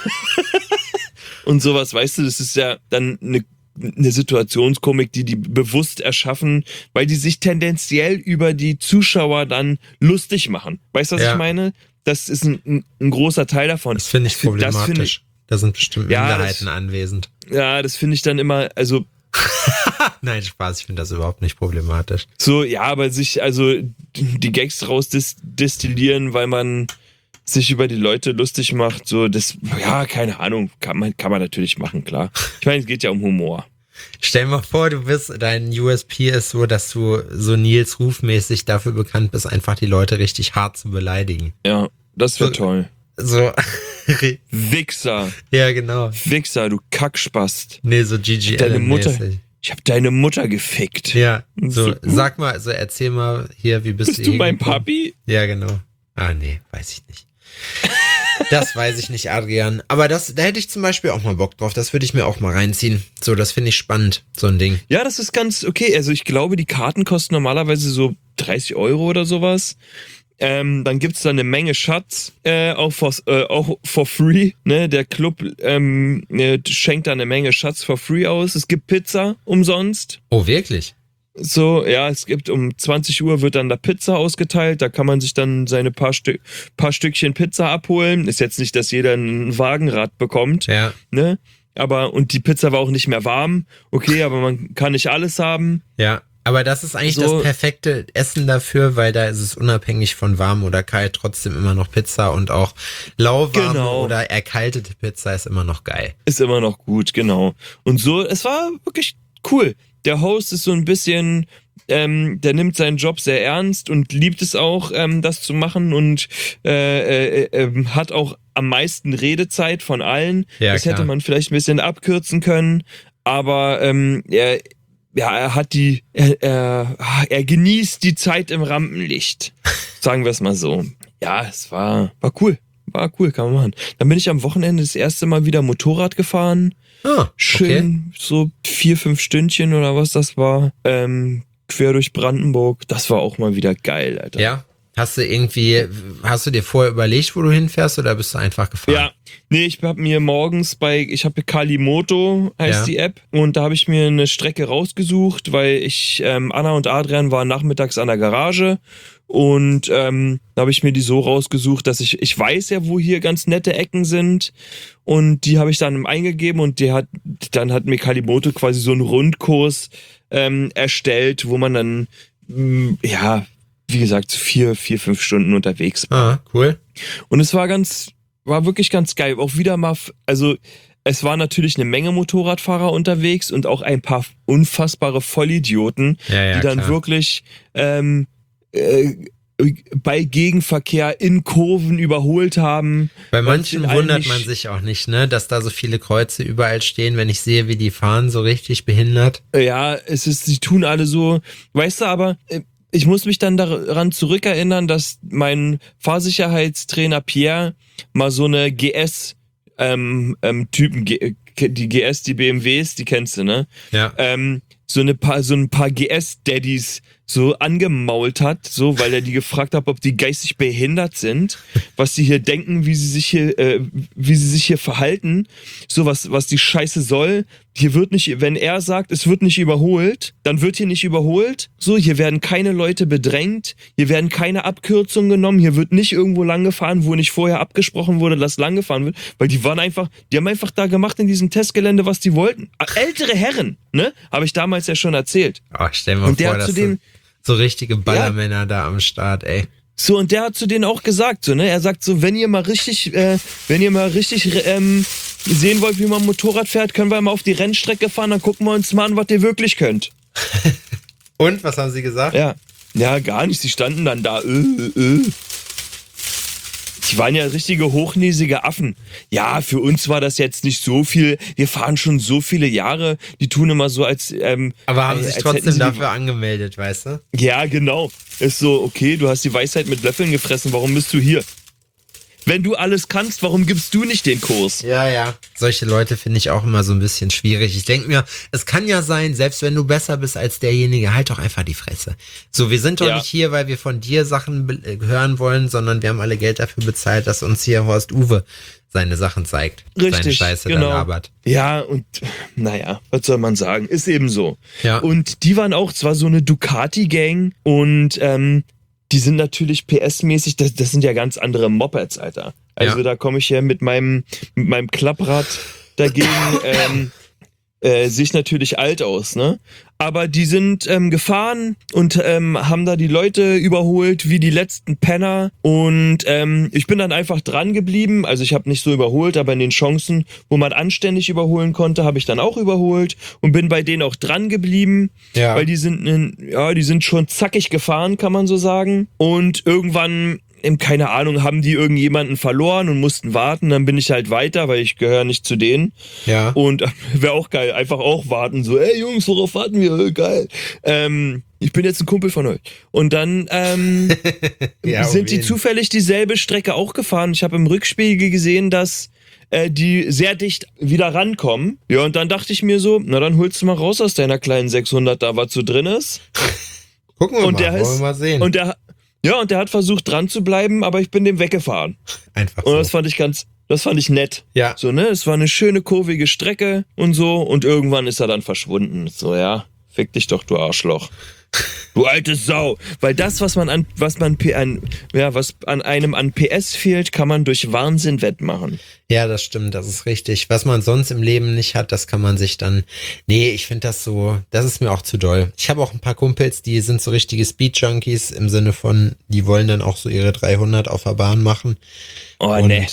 Und sowas, weißt du, das ist ja dann eine eine Situationskomik, die die bewusst erschaffen, weil die sich tendenziell über die Zuschauer dann lustig machen. Weißt du, was Ja. ich meine? Das ist ein, ein, ein großer Teil davon. Das finde ich Das find problematisch. ich- Da sind bestimmt Ja, Minderheiten das- anwesend. Ja, das finde ich dann immer, also Nein, Spaß, ich finde das überhaupt nicht problematisch. so, ja, aber sich, also die Gags rausdestillieren, weil man sich über die Leute lustig macht, so, das, ja, keine Ahnung, kann man, kann man natürlich machen, klar. Ich meine, es geht ja um Humor. Stell dir mal vor, du bist, dein U S P ist so, dass du so Nils Ruf-mäßig dafür bekannt bist, einfach die Leute richtig hart zu beleidigen. Ja, das wird So- toll. So, Wichser, ja, genau. Wichser, du Kackspast. Nee, so G G Deine Allen Mutter, mäßig. ich hab deine Mutter gefickt. Ja, so, So- sag mal, so erzähl mal hier, wie bist, Bist du mein hingekommen? Papi? Ja, genau. Ah, nee, weiß ich nicht. Das weiß ich nicht, Adrian. Aber das, da hätte ich zum Beispiel auch mal Bock drauf. Das würde ich mir auch mal reinziehen. So, das finde ich spannend, so ein Ding. Ja, das ist ganz okay. Also ich glaube, die Karten kosten normalerweise so dreißig Euro oder sowas. Ähm, dann gibt's da eine Menge Schatz, äh, auch, for, äh, auch for free. Ne? Der Club ähm, äh, schenkt da eine Menge Schatz for free aus. Es gibt Pizza umsonst. Oh, wirklich? So, ja, es gibt um zwanzig Uhr wird dann da Pizza ausgeteilt. Da kann man sich dann seine paar, Stück, paar Stückchen Pizza abholen. Ist jetzt nicht, dass jeder ein Wagenrad bekommt. Ja. Ne? Aber, und die Pizza war auch nicht mehr warm. Okay, aber man kann nicht alles haben. Ja. Aber das ist eigentlich So- das perfekte Essen dafür, weil da ist es unabhängig von warm oder kalt trotzdem immer noch Pizza und auch lauwarme Genau. oder erkaltete Pizza ist immer noch geil. Ist immer noch gut, genau. Und so, es war wirklich cool. Der Host ist so ein bisschen, ähm, der nimmt seinen Job sehr ernst und liebt es auch, ähm, das zu machen und äh, äh, äh, hat auch am meisten Redezeit von allen. Ja, das hätte klar. man vielleicht ein bisschen abkürzen können, aber ähm, er, ja, er hat die, er, er, er genießt die Zeit im Rampenlicht. Sagen wir es mal so. Ja, es war, war cool. War cool, kann man machen. Dann bin ich am Wochenende das erste Mal wieder Motorrad gefahren. Ah, Schön, okay. so vier, fünf Stündchen oder was das war. Ähm, quer durch Brandenburg. Das war auch mal wieder geil, Alter. Ja. Hast du irgendwie, hast du dir vorher überlegt, wo du hinfährst oder bist du einfach gefahren? Ja, nee, ich habe mir morgens bei, ich habe Kalimoto, heißt Ja. die App, und da habe ich mir eine Strecke rausgesucht, weil ich, ähm, Anna und Adrian waren nachmittags an der Garage und ähm, da habe ich mir die so rausgesucht, dass ich, ich weiß ja, wo hier ganz nette Ecken sind und die habe ich dann eingegeben und die hat, dann hat mir Kalimoto quasi so einen Rundkurs ähm, erstellt, wo man dann, mh, ja, wie gesagt, vier, vier, fünf Stunden unterwegs war. Ah, cool. Und es war ganz, war wirklich ganz geil. Auch wieder mal, also es war natürlich eine Menge Motorradfahrer unterwegs und auch ein paar unfassbare Vollidioten, Ja, ja, die dann klar. wirklich ähm, äh, bei Gegenverkehr in Kurven überholt haben. Bei Weil manchen es den wundert allen man nicht- sich auch nicht, ne, dass da so viele Kreuze überall stehen, wenn ich sehe, wie die fahren, so richtig behindert. Ja, es ist, sie tun alle so, weißt du, aber äh, ich muss mich dann daran zurückerinnern, dass mein Fahrsicherheitstrainer Pierre mal so eine G S ähm, ähm, Typen, G- die G S, die B M Ws, die kennst du, ne? Ja. Ähm, so eine paar, so ein paar G S-Daddies so angemault hat, so, weil er die gefragt hat, ob die geistig behindert sind, was sie hier denken, wie sie sich hier, äh, wie sie sich hier verhalten, so was, was die Scheiße soll. Hier wird nicht, wenn er sagt, es wird nicht überholt, dann wird hier nicht überholt. So, hier werden keine Leute bedrängt, hier werden keine Abkürzungen genommen, hier wird nicht irgendwo lang gefahren, wo nicht vorher abgesprochen wurde, dass lang gefahren wird, weil die waren einfach, die haben einfach da gemacht in diesem Testgelände, was die wollten. Ältere Herren, ne? Habe ich damals ja schon erzählt. Oh, stell dir mal Und der vor, hat dass zu so, dem- so richtige Ballermänner da am Start, ey. So, und der hat zu denen auch gesagt, so, ne? Er sagt so, wenn ihr mal richtig, äh, wenn ihr mal richtig ähm, sehen wollt, wie man Motorrad fährt, können wir mal auf die Rennstrecke fahren, dann gucken wir uns mal an, was ihr wirklich könnt. Und, was haben sie gesagt? Ja. Ja, gar nicht. Sie standen dann da, äh, äh, äh. Die waren ja richtige hochnäsige Affen. Ja, für uns war das jetzt nicht so viel. Wir fahren schon so viele Jahre. Die tun immer so, als ähm, Aber haben äh, sich als hätten trotzdem sie die- dafür angemeldet, weißt du? Ja, genau. Ist so, okay, du hast die Weisheit mit Löffeln gefressen, warum bist du hier? Wenn du alles kannst, warum gibst du nicht den Kurs? Ja, ja. Solche Leute finde ich auch immer so ein bisschen schwierig. Ich denke mir, es kann ja sein, selbst wenn du besser bist als derjenige, halt doch einfach die Fresse. So, wir sind doch Ja. nicht hier, weil wir von dir Sachen be- äh, hören wollen, sondern wir haben alle Geld dafür bezahlt, dass uns hier Horst Uwe seine Sachen zeigt. Seine Richtig, Scheiße genau. da labert. Ja, und naja, was soll man sagen? Ist eben so. Ja. Und die waren auch zwar so eine Ducati-Gang und ähm, die sind natürlich P S-mäßig, das, das sind ja ganz andere Mopeds, Alter. Also Ja. da komme ich ja mit meinem, mit meinem Klapprad dagegen, ähm, äh, sehe ich natürlich alt aus, ne? Aber die sind ähm, gefahren und ähm, haben da die Leute überholt wie die letzten Penner und ähm, ich bin dann einfach dran geblieben, also ich habe nicht so überholt, aber in den Chancen, wo man anständig überholen konnte, habe ich dann auch überholt und bin bei denen auch dran geblieben, Ja. weil die sind, in, ja, die sind schon zackig gefahren, kann man so sagen, und irgendwann ähm, keine Ahnung, haben die irgendjemanden verloren und mussten warten, dann bin ich halt weiter, weil ich gehöre nicht zu denen. Ja. Und wäre auch geil, einfach auch warten, so, ey Jungs, worauf warten wir? Äh, Geil. Ähm, ich bin jetzt ein Kumpel von euch. Und dann ähm, Ja, sind die auf jeden. zufällig dieselbe Strecke auch gefahren. Ich habe im Rückspiegel gesehen, dass äh, die sehr dicht wieder rankommen. Ja, und dann dachte ich mir so, na dann holst du mal raus aus deiner kleinen sechshundert da, was so drin ist. Gucken wir Und mal, der wollen wir ist, mal sehen. und der, ja, und der hat versucht dran zu bleiben, aber ich bin dem weggefahren. Einfach Und das so. fand ich ganz, das fand ich nett. Ja. So, ne, es war eine schöne kurvige Strecke und so und irgendwann ist er dann verschwunden. So, ja, fick dich doch, du Arschloch. Du alte Sau. Weil das, was man an, was man P- an, ja, was an einem an P S fehlt, kann man durch Wahnsinn wettmachen. Ja, das stimmt, das ist richtig. Was man sonst im Leben nicht hat, das kann man sich dann. Nee, ich finde das so, das ist mir auch zu doll. Ich habe auch ein paar Kumpels, die sind so richtige Speed-Junkies im Sinne von, die wollen dann auch so ihre dreihundert auf der Bahn machen. Oh, Und nee.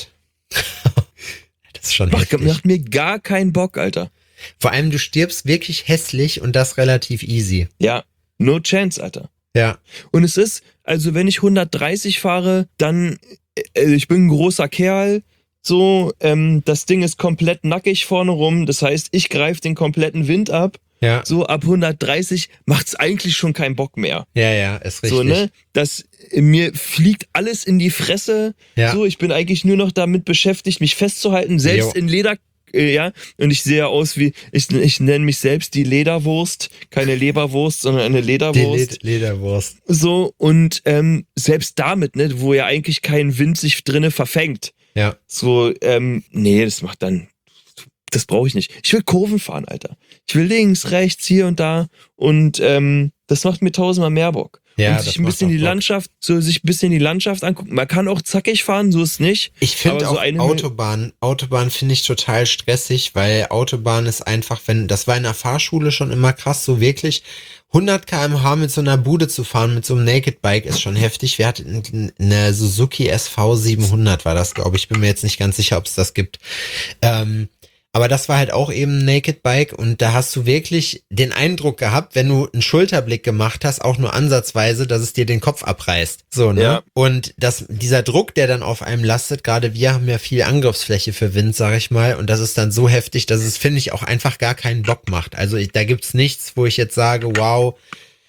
das ist schon Macht, heftig. macht mir gar keinen Bock, Alter. Vor allem, du stirbst wirklich hässlich und das relativ easy. Ja, no chance, Alter. Ja, Und es ist, also wenn ich hundertdreißig fahre, dann, äh, ich bin ein großer Kerl, so, ähm, das Ding ist komplett nackig vorne rum, das heißt, ich greife den kompletten Wind ab Ja. So ab hundertdreißig macht's eigentlich schon keinen Bock mehr. Ja, ja, ist richtig. So, ne? Das, mir fliegt alles in die Fresse. Ja. So, ich bin eigentlich nur noch damit beschäftigt, mich festzuhalten, selbst Jo. in Leder, äh, ja. Und ich sehe aus wie, ich, ich nenne mich selbst die Lederwurst. Keine Leberwurst, sondern eine Die Lederwurst. Led- Lederwurst. So, und ähm, selbst damit, ne, wo ja eigentlich kein Wind sich drinne verfängt. Ja. So, ähm, nee, das macht dann, das brauche ich nicht. Ich will Kurven fahren, Alter. Ich will links, rechts, hier und da und ähm, das macht mir tausendmal mehr Bock. Ja, und das sich ein macht bisschen auch die Bock. Landschaft, so sich ein bisschen die Landschaft angucken. Man kann auch zackig fahren, so ist nicht. Ich finde Aber so auch eine- Autobahn, Autobahn finde ich total stressig, weil Autobahn ist einfach, wenn, das war in der Fahrschule schon immer krass, so wirklich hundert Kilometer pro Stunde mit so einer Bude zu fahren, mit so einem Naked Bike ist schon heftig. Wir hatten eine Suzuki S V siebenhundert war das, glaube ich. Bin mir jetzt nicht ganz sicher, ob es das gibt. Ähm, aber das war halt auch eben ein Naked Bike und da hast du wirklich den Eindruck gehabt, wenn du einen Schulterblick gemacht hast, auch nur ansatzweise, dass es dir den Kopf abreißt. So, ne? Ja. Und das, dieser Druck, der dann auf einem lastet, gerade wir haben ja viel Angriffsfläche für Wind, sag ich mal, und das ist dann so heftig, dass es, finde ich, auch einfach gar keinen Bock macht. Also ich, da gibt's nichts, wo ich jetzt sage, wow,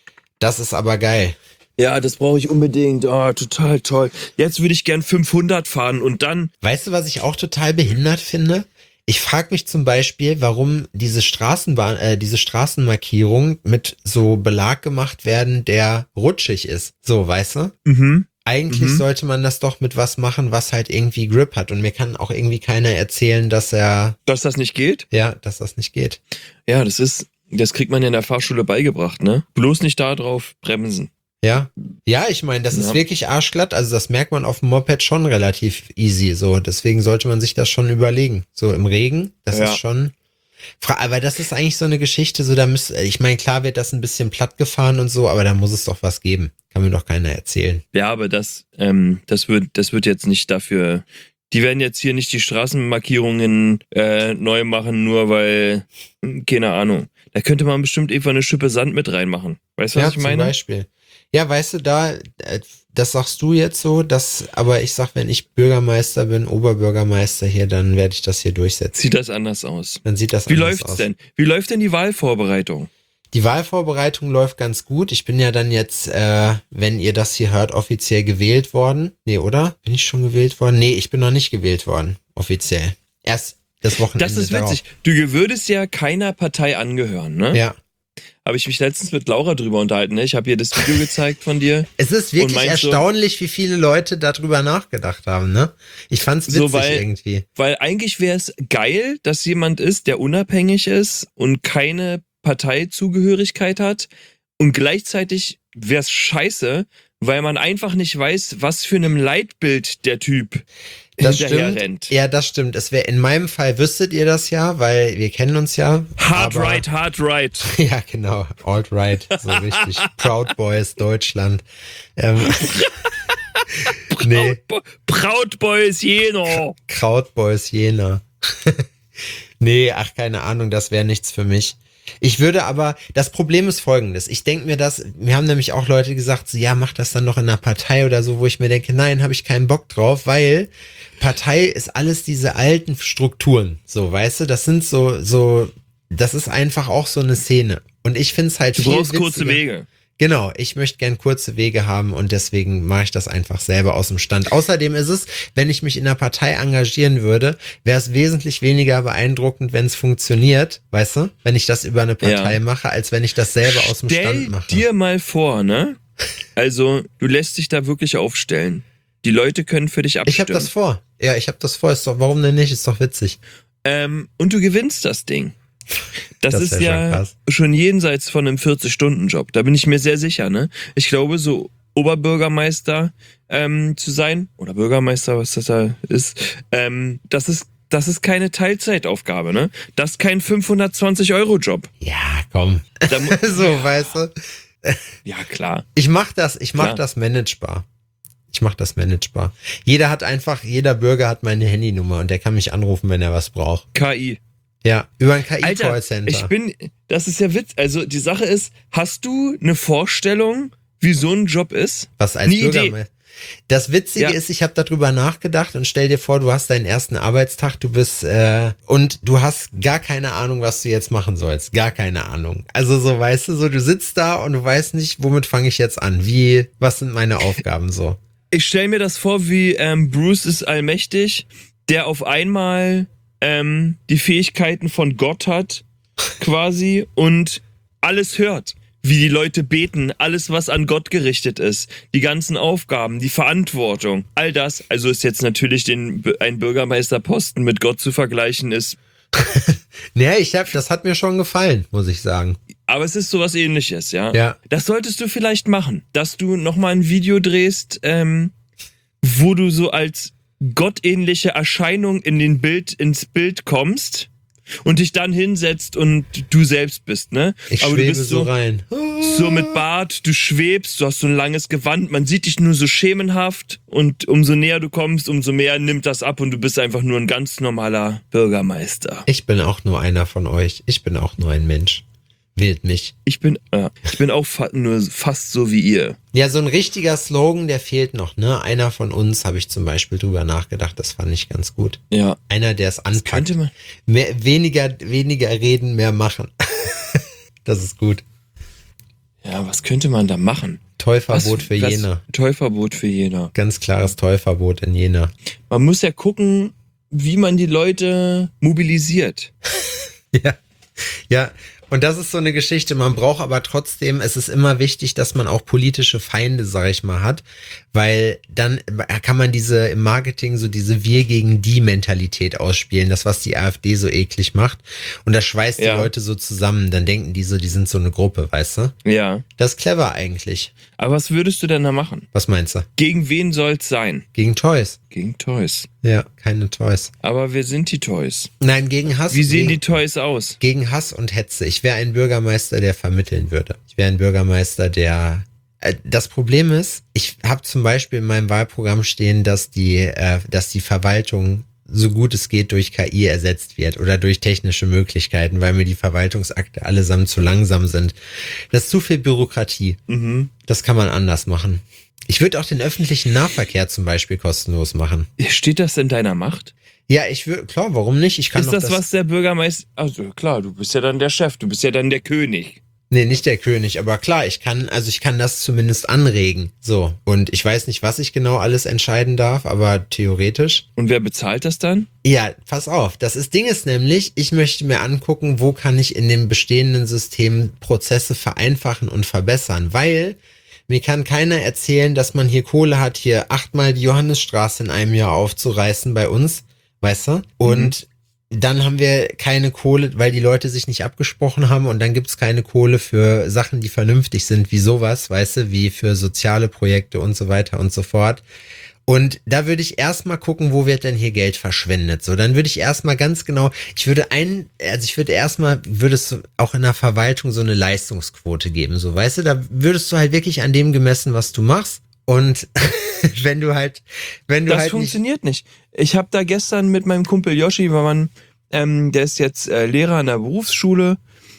das ist aber geil. Ja, das brauche ich unbedingt. Oh, total toll. Jetzt würde ich gern fünfhundert fahren und dann, Weißt du, was ich auch total behindert finde? Ich frage mich zum Beispiel, warum diese Straßenbahn, äh, diese Straßenmarkierungen mit so Belag gemacht werden, der rutschig ist. So, weißt du? mhm. Eigentlich Mhm. sollte man das doch mit was machen, was halt irgendwie Grip hat. Und mir kann auch irgendwie keiner erzählen, dass er, dass das nicht geht? ja, dass das nicht geht. Ja, das ist, das kriegt man ja in der Fahrschule beigebracht, ne? Bloß nicht da drauf bremsen. Ja, ja, ich meine, das ist Ja. wirklich arschglatt. Also das merkt man auf dem Moped schon relativ easy. So, deswegen sollte man sich das schon überlegen. So im Regen, das Ja. ist schon. Fra- Aber das ist eigentlich so eine Geschichte. So, da müsste, ich meine, klar wird das ein bisschen platt gefahren und so, aber da muss es doch was geben. Kann mir doch keiner erzählen. Ja, aber das, ähm, das wird, das wird jetzt nicht dafür. Die werden jetzt hier nicht die Straßenmarkierungen äh, neu machen, nur weil, hm, keine Ahnung. Da könnte man bestimmt einfach eine Schippe Sand mit reinmachen. Weißt du, was Ja, ich zum meine? Beispiel. Ja, weißt du, da, äh, das sagst du jetzt so, dass, aber ich sag, wenn ich Bürgermeister bin, Oberbürgermeister hier, dann werde ich das hier durchsetzen. Sieht das anders aus. Dann sieht das Wie anders läuft's aus. denn? Wie läuft denn die Wahlvorbereitung? Die Wahlvorbereitung läuft ganz gut. Ich bin ja dann jetzt, äh, wenn ihr das hier hört, offiziell gewählt worden. Nee, oder? Bin ich schon gewählt worden? Nee, ich bin noch nicht gewählt worden. Offiziell. Erst das Wochenende Das ist witzig. Du würdest ja keiner Partei angehören, ne? Darauf. Ja. Habe ich mich letztens mit Laura drüber unterhalten, ne? Ich habe ihr das Video gezeigt von dir. Es ist wirklich meinst du- erstaunlich, wie viele Leute darüber nachgedacht haben, ne? Ich fand's witzig So, weil- irgendwie. Weil eigentlich wäre es geil, dass jemand ist, der unabhängig ist und keine Parteizugehörigkeit hat. Und gleichzeitig wäre es scheiße, weil man einfach nicht weiß, was für einem Leitbild der Typ Das hinterher stimmt. rennt. Ja, das stimmt. Es wäre in meinem Fall wüsstet ihr das ja, weil wir kennen uns ja. Hard aber- right, hard right. Ja, genau. Alt-right, so richtig. Proud Boys, Deutschland. Ähm, nee, Proud, Bo- Proud Boys Jena. Kraut Boys Jena. Nee, ach, keine Ahnung, das wäre nichts für mich. Ich würde aber, das Problem ist folgendes. Ich denke mir das, mir haben nämlich auch Leute gesagt, so, ja, mach das dann noch in einer Partei oder so, wo ich mir denke, nein, habe ich keinen Bock drauf, weil Partei ist alles diese alten Strukturen. So, weißt du, das sind so, so, das ist einfach auch so eine Szene. Und ich finde es halt Du viel brauchst kurze witziger. Wege. Genau, ich möchte gern kurze Wege haben und deswegen mache ich das einfach selber aus dem Stand. Außerdem ist es, wenn ich mich in einer Partei engagieren würde, wäre es wesentlich weniger beeindruckend, wenn es funktioniert, weißt du, wenn ich das über eine Partei Ja. mache, als wenn ich das selber aus dem Stell Stand mache. dir mal vor, ne? Also, du lässt dich da wirklich aufstellen. Die Leute können für dich abstimmen. Ich habe das vor. Ja, ich habe das vor. Ist doch, warum denn nicht? Ist doch witzig. Ähm, und du gewinnst das Ding. Das, Das ist wär schon ja krass. schon jenseits von einem vierzig-Stunden-Job. Da bin ich mir sehr sicher, ne? Ich glaube, so Oberbürgermeister ähm, zu sein, oder Bürgermeister, was das da ist, ähm, das ist, das ist keine Teilzeitaufgabe, ne? Das ist kein fünfhundertzwanzig-Euro-Job. Ja, komm. Da mu- So, weißt du. ja, klar. Ich mach das, ich mach Klar. das managebar. Ich mach das managebar. Jeder hat einfach, jeder Bürger hat meine Handynummer und der kann mich anrufen, wenn er was braucht. K I. Ja, über ein Alter, K I-Callcenter. ich bin, das ist ja Witz. Also die Sache ist, hast du eine Vorstellung, wie so ein Job ist? Was als Eine Idee. Bürgermeister? Das Witzige Ja. ist, ich habe darüber nachgedacht und stell dir vor, du hast deinen ersten Arbeitstag, du bist äh, und du hast gar keine Ahnung, was du jetzt machen sollst. Gar keine Ahnung. Also so, weißt du, so du sitzt da und du weißt nicht, womit fange ich jetzt an? Wie, was sind meine Aufgaben so? Ich stelle mir das vor, wie ähm, Bruce ist allmächtig, der auf einmal ähm, die Fähigkeiten von Gott hat, quasi, und alles hört. Wie die Leute beten, alles, was an Gott gerichtet ist, die ganzen Aufgaben, die Verantwortung, all das. Also ist jetzt natürlich den, ein Bürgermeisterposten mit Gott zu vergleichen, ist, Nee, ich hab, das hat mir schon gefallen, muss ich sagen. aber es ist sowas Ähnliches, ja. Ja. Das solltest du vielleicht machen, dass du nochmal ein Video drehst, ähm, wo du so als gottähnliche Erscheinung in den Bild, ins Bild kommst und dich dann hinsetzt und du selbst bist, ne? Ich Aber schwebe du bist so rein. so mit Bart, du schwebst, du hast so ein langes Gewand, man sieht dich nur so schemenhaft und umso näher du kommst, umso mehr nimmt das ab und du bist einfach nur ein ganz normaler Bürgermeister. Ich bin auch nur einer von euch. Ich bin auch nur ein Mensch. Wählt mich. Ich bin, äh, ich bin auch fa- nur fast so wie ihr. Ja, so ein richtiger Slogan, der fehlt noch, ne? Einer von uns, habe ich zum Beispiel drüber nachgedacht, das fand ich ganz gut. Ja. Einer, der es anpackt. Könnte man. Mehr, weniger, weniger reden, mehr machen. Das ist gut. Ja, was könnte man da machen? Tollverbot Was- für was- Jena. Tollverbot für Jena. Ganz klares Tollverbot in Jena. Man muss ja gucken, wie man die Leute mobilisiert. Ja, ja. Und das ist so eine Geschichte. Man braucht aber trotzdem, es ist immer wichtig, dass man auch politische Feinde, sag ich mal, hat, weil dann kann man diese im Marketing so diese Wir gegen die Mentalität ausspielen, das was die AfD so eklig macht. Und das schweißt Ja. die Leute so zusammen. Dann denken die so, die sind so eine Gruppe, weißt du? Ja. Das ist clever eigentlich. Aber was würdest du denn da machen? Was meinst du? Gegen wen soll's sein? Gegen Toys? Gegen Toys. Ja, keine Toys. Aber wer sind die Toys? Nein, gegen Hass. Wie sehen die gegen, Toys aus? gegen Hass und Hetze. Ich wäre ein Bürgermeister, der vermitteln würde. Ich wäre ein Bürgermeister, der. Äh, das Problem ist, ich habe zum Beispiel in meinem Wahlprogramm stehen, dass die, äh, dass die Verwaltung so gut es geht durch K I ersetzt wird oder durch technische Möglichkeiten, weil mir die Verwaltungsakte allesamt zu langsam sind. Das ist zu viel Bürokratie. Mhm. Das kann man anders machen. Ich würde auch den öffentlichen Nahverkehr zum Beispiel kostenlos machen. Steht das in deiner Macht? Ja, ich würde, klar, warum nicht? Ich kann Ist doch das, was der Bürgermeister... Also klar, du bist ja dann der Chef, du bist ja dann der König. Nee, nicht der König, aber klar, ich kann, also ich kann das zumindest anregen. So. Und ich weiß nicht, was ich genau alles entscheiden darf, aber theoretisch. Und wer bezahlt das dann? Ja, pass auf. Das ist, Ding ist nämlich, ich möchte mir angucken, wo kann ich in dem bestehenden System Prozesse vereinfachen und verbessern, weil mir kann keiner erzählen, dass man hier Kohle hat, hier achtmal die Johannesstraße in einem Jahr aufzureißen bei uns, weißt du? Und dann haben wir keine Kohle, weil die Leute sich nicht abgesprochen haben und dann gibt's keine Kohle für Sachen, die vernünftig sind, wie sowas, weißt du, wie für soziale Projekte und so weiter und so fort. Und da würde ich erstmal gucken, wo wird denn hier Geld verschwendet. So, dann würde ich erstmal ganz genau, ich würde ein, also ich würde erstmal, würdest du auch in der Verwaltung so eine Leistungsquote geben, so, weißt du, da würdest du halt wirklich an dem gemessen, was du machst. Und wenn du halt, wenn du Das halt nicht, funktioniert nicht. Ich habe da gestern mit meinem Kumpel Yoshi, weil man, ähm, der ist jetzt äh, Lehrer an der Berufsschule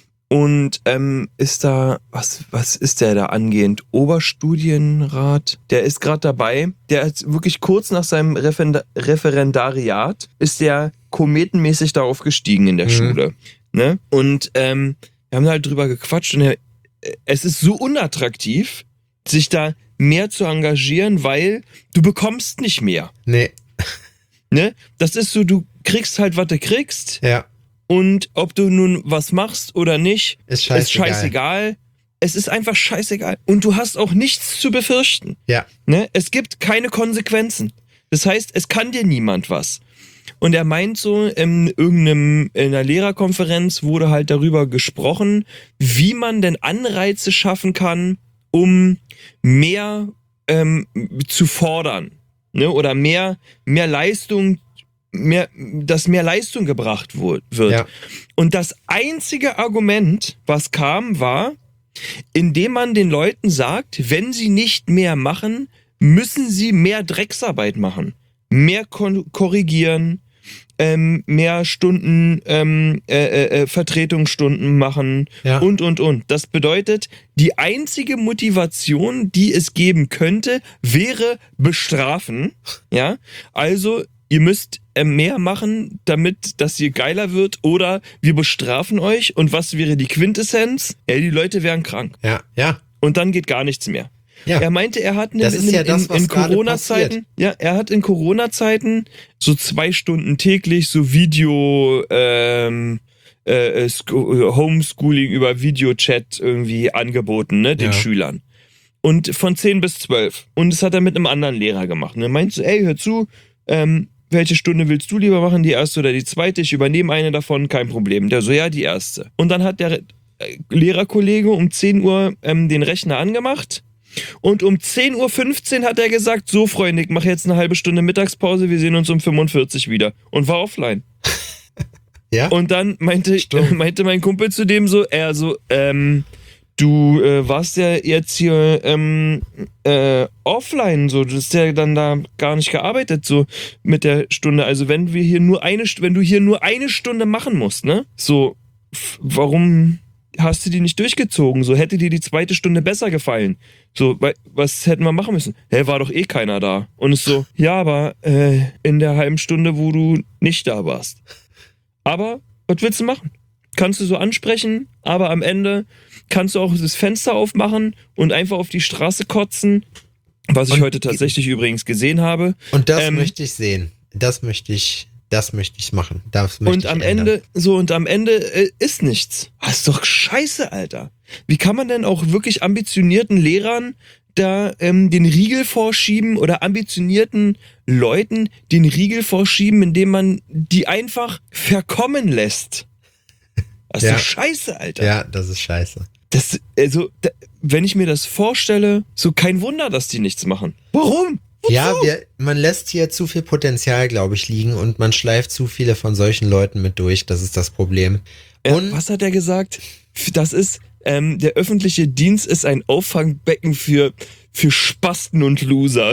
und ähm, ist da, was was ist der da angehend? Oberstudienrat? Der ist gerade dabei. Der ist wirklich kurz nach seinem Referen- Referendariat ist der kometenmäßig da aufgestiegen in der Mhm. Schule. Ne? Und ähm, wir haben halt drüber gequatscht und er, es ist so unattraktiv, sich da mehr zu engagieren, weil du bekommst nicht mehr. nee, Ne? Das ist so, du kriegst halt, was du kriegst ja, und ob du nun was machst oder nicht, ist scheißegal. ist scheißegal. Es ist einfach scheißegal. Und du hast auch nichts zu befürchten. Ja, Ne? Es gibt keine Konsequenzen. Das heißt, es kann dir niemand was. Und er meint so, in irgendeinem, in einer Lehrerkonferenz wurde halt darüber gesprochen, wie man denn Anreize schaffen kann, um mehr ähm, zu fordern. Ne? Oder mehr, mehr Leistung, mehr, dass mehr Leistung gebracht wo- wird. ja, Und das einzige Argument, was kam, war, indem man den Leuten sagt, wenn sie nicht mehr machen, müssen sie mehr Drecksarbeit machen. Mehr kon- korrigieren, ähm, mehr Stunden, ähm, äh, äh, Vertretungsstunden machen Ja. und, und, und. Das bedeutet, die einzige Motivation, die es geben könnte, wäre bestrafen. Ja, also ihr müsst äh, mehr machen, damit das hier geiler wird, oder wir bestrafen euch. Und was wäre die Quintessenz? Ey, die Leute wären krank. Ja, ja. Und dann geht gar nichts mehr. Ja. Er meinte, er hat in, Das ist in, ja das, in, was in gerade Corona-Zeiten, passiert. ja, er hat in Corona-Zeiten so zwei Stunden täglich so Video, ähm, äh, Sco- Homeschooling über Videochat irgendwie angeboten, ne, den Ja. Schülern. Und von zehn bis zwölf. Und das hat er mit einem anderen Lehrer gemacht. Und er meinte so, ey, hör zu, ähm, welche Stunde willst du lieber machen, die erste oder die zweite? Ich übernehme eine davon, kein Problem. Der so, ja, die erste. Und dann hat der äh, Lehrerkollege um zehn Uhr ähm, den Rechner angemacht. Und um zehn Uhr fünfzehn hat er gesagt, so Freunde, ich mache jetzt eine halbe Stunde Mittagspause, wir sehen uns um fünfundvierzig wieder. Und war offline. Ja? Und dann meinte, Stimmt. meinte mein Kumpel zu dem so, er so, ähm, du äh, warst ja jetzt hier ähm, äh, offline, so, du hast ja dann da gar nicht gearbeitet, so mit der Stunde. Also wenn wir hier nur eine, St- wenn du hier nur eine Stunde machen musst, ne? So, f- warum hast du die nicht durchgezogen? So, hätte dir die zweite Stunde besser gefallen. So, wa- was hätten wir machen müssen? Hä, war doch eh keiner da. Und es so, ja, aber äh, in der halben Stunde, wo du nicht da warst. Aber, was willst du machen? Kannst du so ansprechen, aber am Ende kannst du auch das Fenster aufmachen und einfach auf die Straße kotzen, was ich Und- heute tatsächlich übrigens gesehen habe. Und das Ähm, möchte ich sehen. Das möchte ich, das möchte ich machen. Das möchte Und ich am ändern. Ende, so, und am Ende äh, ist nichts. Das ist doch scheiße, Alter. Wie kann man denn auch wirklich ambitionierten Lehrern da ähm, den Riegel vorschieben oder ambitionierten Leuten den Riegel vorschieben, indem man die einfach verkommen lässt? Das ist Ja. doch scheiße, Alter. Ja, das ist scheiße. Das, also, da, wenn ich mir das vorstelle, so kein Wunder, dass die nichts machen. Warum? Wozu? Ja, wir, man lässt hier zu viel Potenzial, glaube ich, liegen und man schleift zu viele von solchen Leuten mit durch. Das ist das Problem. Äh, Und was hat er gesagt? Das ist, ähm, der öffentliche Dienst ist ein Auffangbecken für, für Spasten und Loser.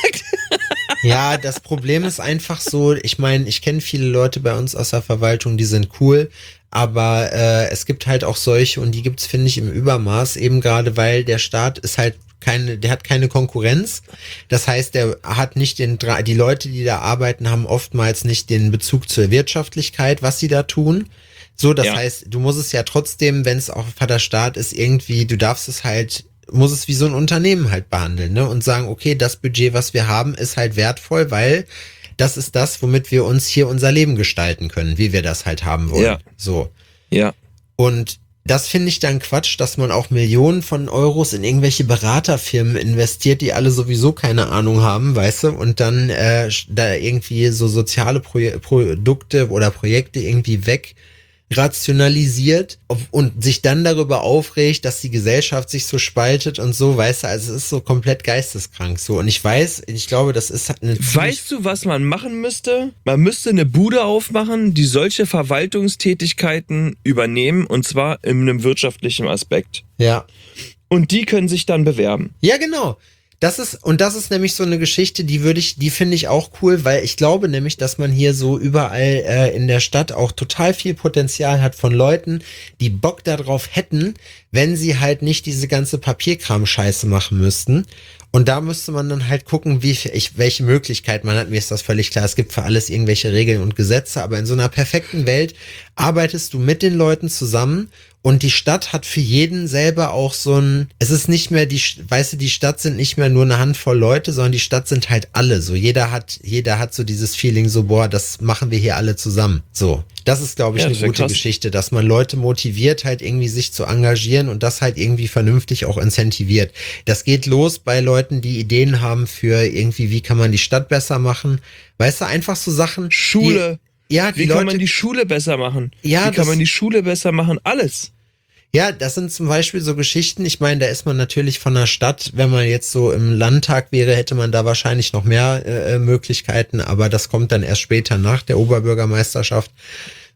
ja, das Problem ist einfach so, ich meine, ich kenne viele Leute bei uns aus der Verwaltung, die sind cool, aber äh, es gibt halt auch solche und die gibt's, finde ich, im Übermaß, eben gerade weil der Staat ist halt keine, der hat keine Konkurrenz. Das heißt, der hat nicht den, Dra- die Leute, die da arbeiten, haben oftmals nicht den Bezug zur Wirtschaftlichkeit, was sie da tun. So, das Ja. heißt, du musst es ja trotzdem, wenn es auch der Staat ist, irgendwie, du darfst es halt, muss es wie so ein Unternehmen halt behandeln, ne? Und sagen, okay, das Budget, was wir haben, ist halt wertvoll, weil das ist das, womit wir uns hier unser Leben gestalten können, wie wir das halt haben wollen. Ja. So. Ja. Und das finde ich dann Quatsch, dass man auch Millionen von Euros in irgendwelche Beraterfirmen investiert, die alle sowieso keine Ahnung haben, weißt du, und dann äh, da irgendwie so soziale Pro- Produkte oder Projekte irgendwie weg rationalisiert und sich dann darüber aufregt, dass die Gesellschaft sich so spaltet und so, weißt du, also es ist so komplett geisteskrank so. Und ich weiß, ich glaube, das ist eine ziemlich- Weißt du, was man machen müsste? Man müsste eine Bude aufmachen, die solche Verwaltungstätigkeiten übernehmen, und zwar in einem wirtschaftlichen Aspekt. ja. Und die können sich dann bewerben. Ja, genau. Das ist, und das ist nämlich so eine Geschichte, die würde ich, die finde ich auch cool, weil ich glaube nämlich, dass man hier so überall äh, in der Stadt auch total viel Potenzial hat von Leuten, die Bock darauf hätten, wenn sie halt nicht diese ganze Papierkram-Scheiße machen müssten. Und da müsste man dann halt gucken, wie ich, welche Möglichkeit man hat. Mir ist das völlig klar. Es gibt für alles irgendwelche Regeln und Gesetze, aber in so einer perfekten Welt arbeitest du mit den Leuten zusammen. Und die Stadt hat für jeden selber auch so ein, es ist nicht mehr die, weißt du, die Stadt sind nicht mehr nur eine Handvoll Leute, sondern die Stadt sind halt alle. So jeder hat, jeder hat so dieses Feeling so, boah, das machen wir hier alle zusammen. So. Das ist, glaube ich, Ja, eine das wär gute krass. Geschichte, dass man Leute motiviert, halt irgendwie sich zu engagieren und das halt irgendwie vernünftig auch incentiviert. Das geht los bei Leuten, die Ideen haben für irgendwie, wie kann man die Stadt besser machen. Weißt du, einfach so Sachen. Schule. Die, ja, die Wie Leute, kann man die Schule besser machen? Ja, Wie kann das- man die Schule besser machen? Alles. Ja, das sind zum Beispiel so Geschichten, ich meine, da ist man natürlich von der Stadt, wenn man jetzt so im Landtag wäre, hätte man da wahrscheinlich noch mehr äh, Möglichkeiten, aber das kommt dann erst später nach der Oberbürgermeisterschaft.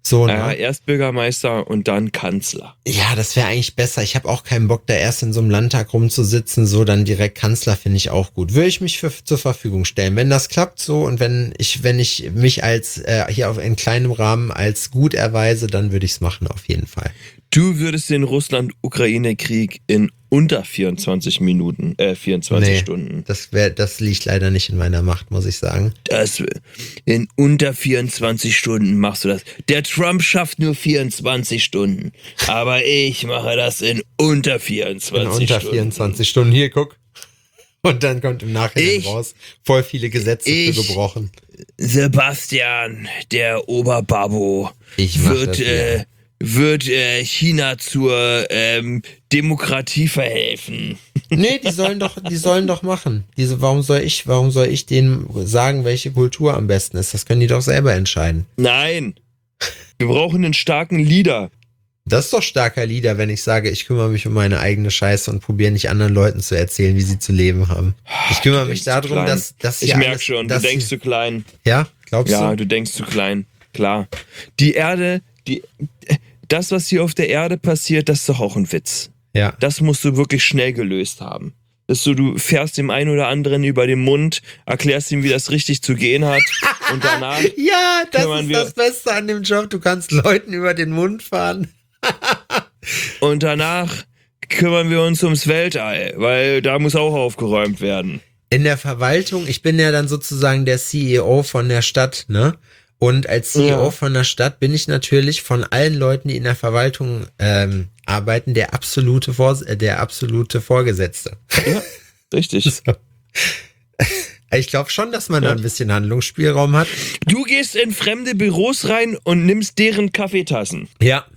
So, ne? Ja, erst Bürgermeister und dann Kanzler. Ja, das wäre eigentlich besser. Ich habe auch keinen Bock, da erst in so einem Landtag rumzusitzen, so dann direkt Kanzler finde ich auch gut. Würde ich mich für, zur Verfügung stellen. Wenn das klappt so und wenn ich wenn ich mich als äh, hier auf in kleinem Rahmen als gut erweise, dann würde ich es machen auf jeden Fall. Du würdest den Russland-Ukraine-Krieg in unter vierundzwanzig Minuten, äh, vierundzwanzig Nee, Stunden. Das wär, das liegt leider nicht in meiner Macht, muss ich sagen. Das, in unter vierundzwanzig Stunden machst du das. Der Trump schafft nur vierundzwanzig Stunden. Aber ich mache das in unter vierundzwanzig In unter Stunden. vierundzwanzig Stunden. Hier, guck. Und dann kommt im Nachhinein Ich- raus, voll viele Gesetze ich- für gebrochen. Sebastian, der Oberbabo, Ich mach wird, das äh, wieder. wird äh, China zur ähm, Demokratie verhelfen. Nee, die sollen doch, die sollen doch machen. Diese, warum soll ich, warum soll ich denen sagen, welche Kultur am besten ist? Das können die doch selber entscheiden. Nein, wir brauchen einen starken Leader. Das ist doch starker Leader, wenn ich sage, ich kümmere mich um meine eigene Scheiße und probiere nicht anderen Leuten zu erzählen, wie sie zu leben haben. Ich kümmere Du mich denkst zu darum, klein. dass, dass Ich hier merke alles, schon, du dass denkst hier, zu klein. ja, glaubst Ja, du? du denkst zu klein, klar. Die Erde, die, das, was hier auf der Erde passiert, das ist doch auch ein Witz. Ja. Das musst du wirklich schnell gelöst haben. Das ist so, du fährst dem einen oder anderen über den Mund, erklärst ihm, wie das richtig zu gehen hat und danach, Ja, das kümmern ist wir- das Beste an dem Job. Du kannst Leuten über den Mund fahren. und danach kümmern wir uns ums Weltall, weil da muss auch aufgeräumt werden. In der Verwaltung, ich bin ja dann sozusagen der C E O von der Stadt, ne? Und als C E O Ja. von der Stadt bin ich natürlich von allen Leuten, die in der Verwaltung ähm, arbeiten, der absolute Vors äh, der absolute Vorgesetzte. Ja, richtig. So. Ich glaube schon, dass man da ein bisschen Handlungsspielraum hat. Du gehst in fremde Büros rein und nimmst deren Kaffeetassen. Ja.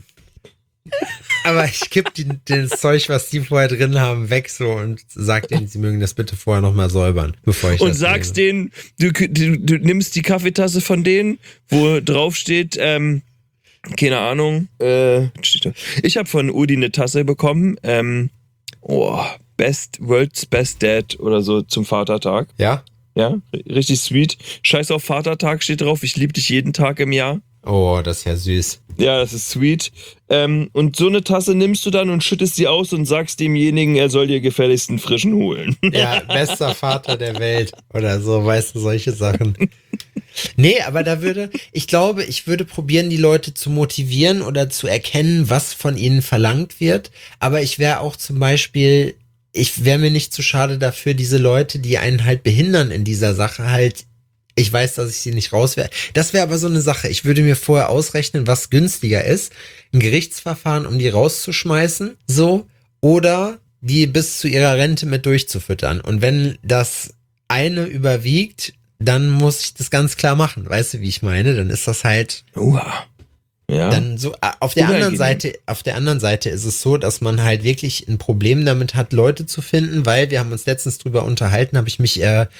Aber ich kipp die, das Zeug, was die vorher drin haben, weg so und sag denen, sie mögen das bitte vorher nochmal säubern, bevor ich Und das sagst nehme. denen, du, du, du nimmst die Kaffeetasse von denen, wo drauf steht, ähm, keine Ahnung, äh, steht da. Ich habe von Udi eine Tasse bekommen, ähm, oh, Best, World's Best Dad oder so zum Vatertag. Ja? Ja, r- richtig sweet. Scheiß auf Vatertag steht drauf, ich liebe dich jeden Tag im Jahr. Oh, das ist ja süß. Ja, das ist sweet. Ähm, und so eine Tasse nimmst du dann und schüttest sie aus und sagst demjenigen, er soll dir gefälligst einen frischen holen. Ja, bester Vater der Welt oder so, weißt du, solche Sachen. Nee, aber da würde, ich glaube, ich würde probieren, die Leute zu motivieren oder zu erkennen, was von ihnen verlangt wird. Aber ich wäre auch zum Beispiel, ich wäre mir nicht zu schade dafür, diese Leute, die einen halt behindern in dieser Sache, halt, ich weiß, dass ich sie nicht raus wäre. Das wäre aber so eine Sache. Ich würde mir vorher ausrechnen, was günstiger ist. Ein Gerichtsverfahren, um die rauszuschmeißen, so, oder die bis zu ihrer Rente mit durchzufüttern. Und wenn das eine überwiegt, dann muss ich das ganz klar machen. Weißt du, wie ich meine? Dann ist das halt Uha. Ja. dann so. äh, Auf der anderen Unangenehm. Seite, auf der anderen Seite ist es so, dass man halt wirklich ein Problem damit hat, Leute zu finden, weil wir haben uns letztens drüber unterhalten, habe ich mich äh,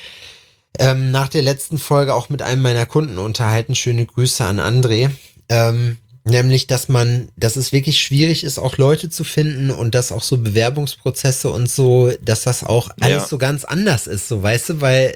ähm, nach der letzten Folge auch mit einem meiner Kunden unterhalten. Schöne Grüße an André. Ähm, nämlich, dass man, dass es wirklich schwierig ist, auch Leute zu finden und dass auch so Bewerbungsprozesse und so, dass das auch alles Ja. so ganz anders ist, so weißt du, weil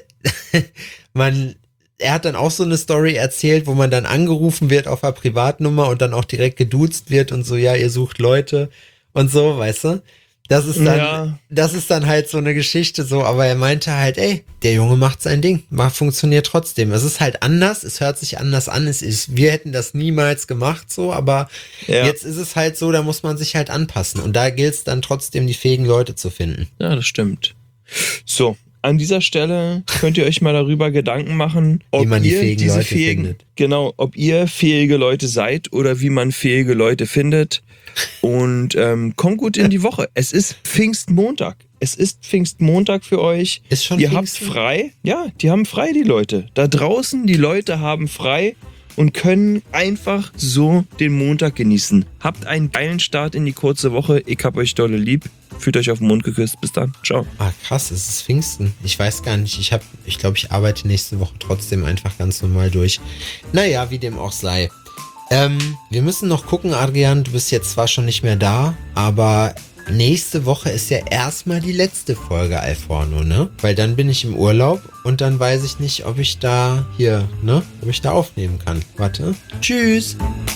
man, er hat dann auch so eine Story erzählt, wo man dann angerufen wird auf einer Privatnummer und dann auch direkt geduzt wird und so, ja, ihr sucht Leute und so, weißt du? Das ist dann, Ja. das ist dann halt so eine Geschichte so, aber er meinte halt, ey, der Junge macht sein Ding, macht, funktioniert trotzdem. Es ist halt anders, es hört sich anders an, es ist, wir hätten das niemals gemacht so, aber Ja. jetzt ist es halt so, da muss man sich halt anpassen und da gilt es dann trotzdem, die fähigen Leute zu finden. Ja, das stimmt. So, an dieser Stelle könnt ihr euch mal darüber Gedanken machen, ob man die ihr fähigen diese Leute fähigen, findet. genau, ob ihr fähige Leute seid oder wie man fähige Leute findet. Und ähm, kommt gut in die Woche. Es ist Pfingstmontag. Es ist Pfingstmontag für euch. Ist schon Ihr habt Pfingsten? frei. Ja, die haben frei, die Leute. Da draußen, die Leute haben frei und können einfach so den Montag genießen. Habt einen geilen Start in die kurze Woche. Ich hab euch dolle lieb. Fühlt euch auf den Mund geküsst. Bis dann. Ciao. Ah, krass, es ist Pfingsten. Ich weiß gar nicht. Ich habe, ich glaube, ich arbeite nächste Woche trotzdem einfach ganz normal durch. Naja, wie dem auch sei. Ähm, wir müssen noch gucken, Adrian, du bist jetzt zwar schon nicht mehr da, aber nächste Woche ist ja erstmal die letzte Folge Alforno, ne? Weil dann bin ich im Urlaub und dann weiß ich nicht, ob ich da hier, ne? Ob ich da aufnehmen kann. Warte. Tschüss.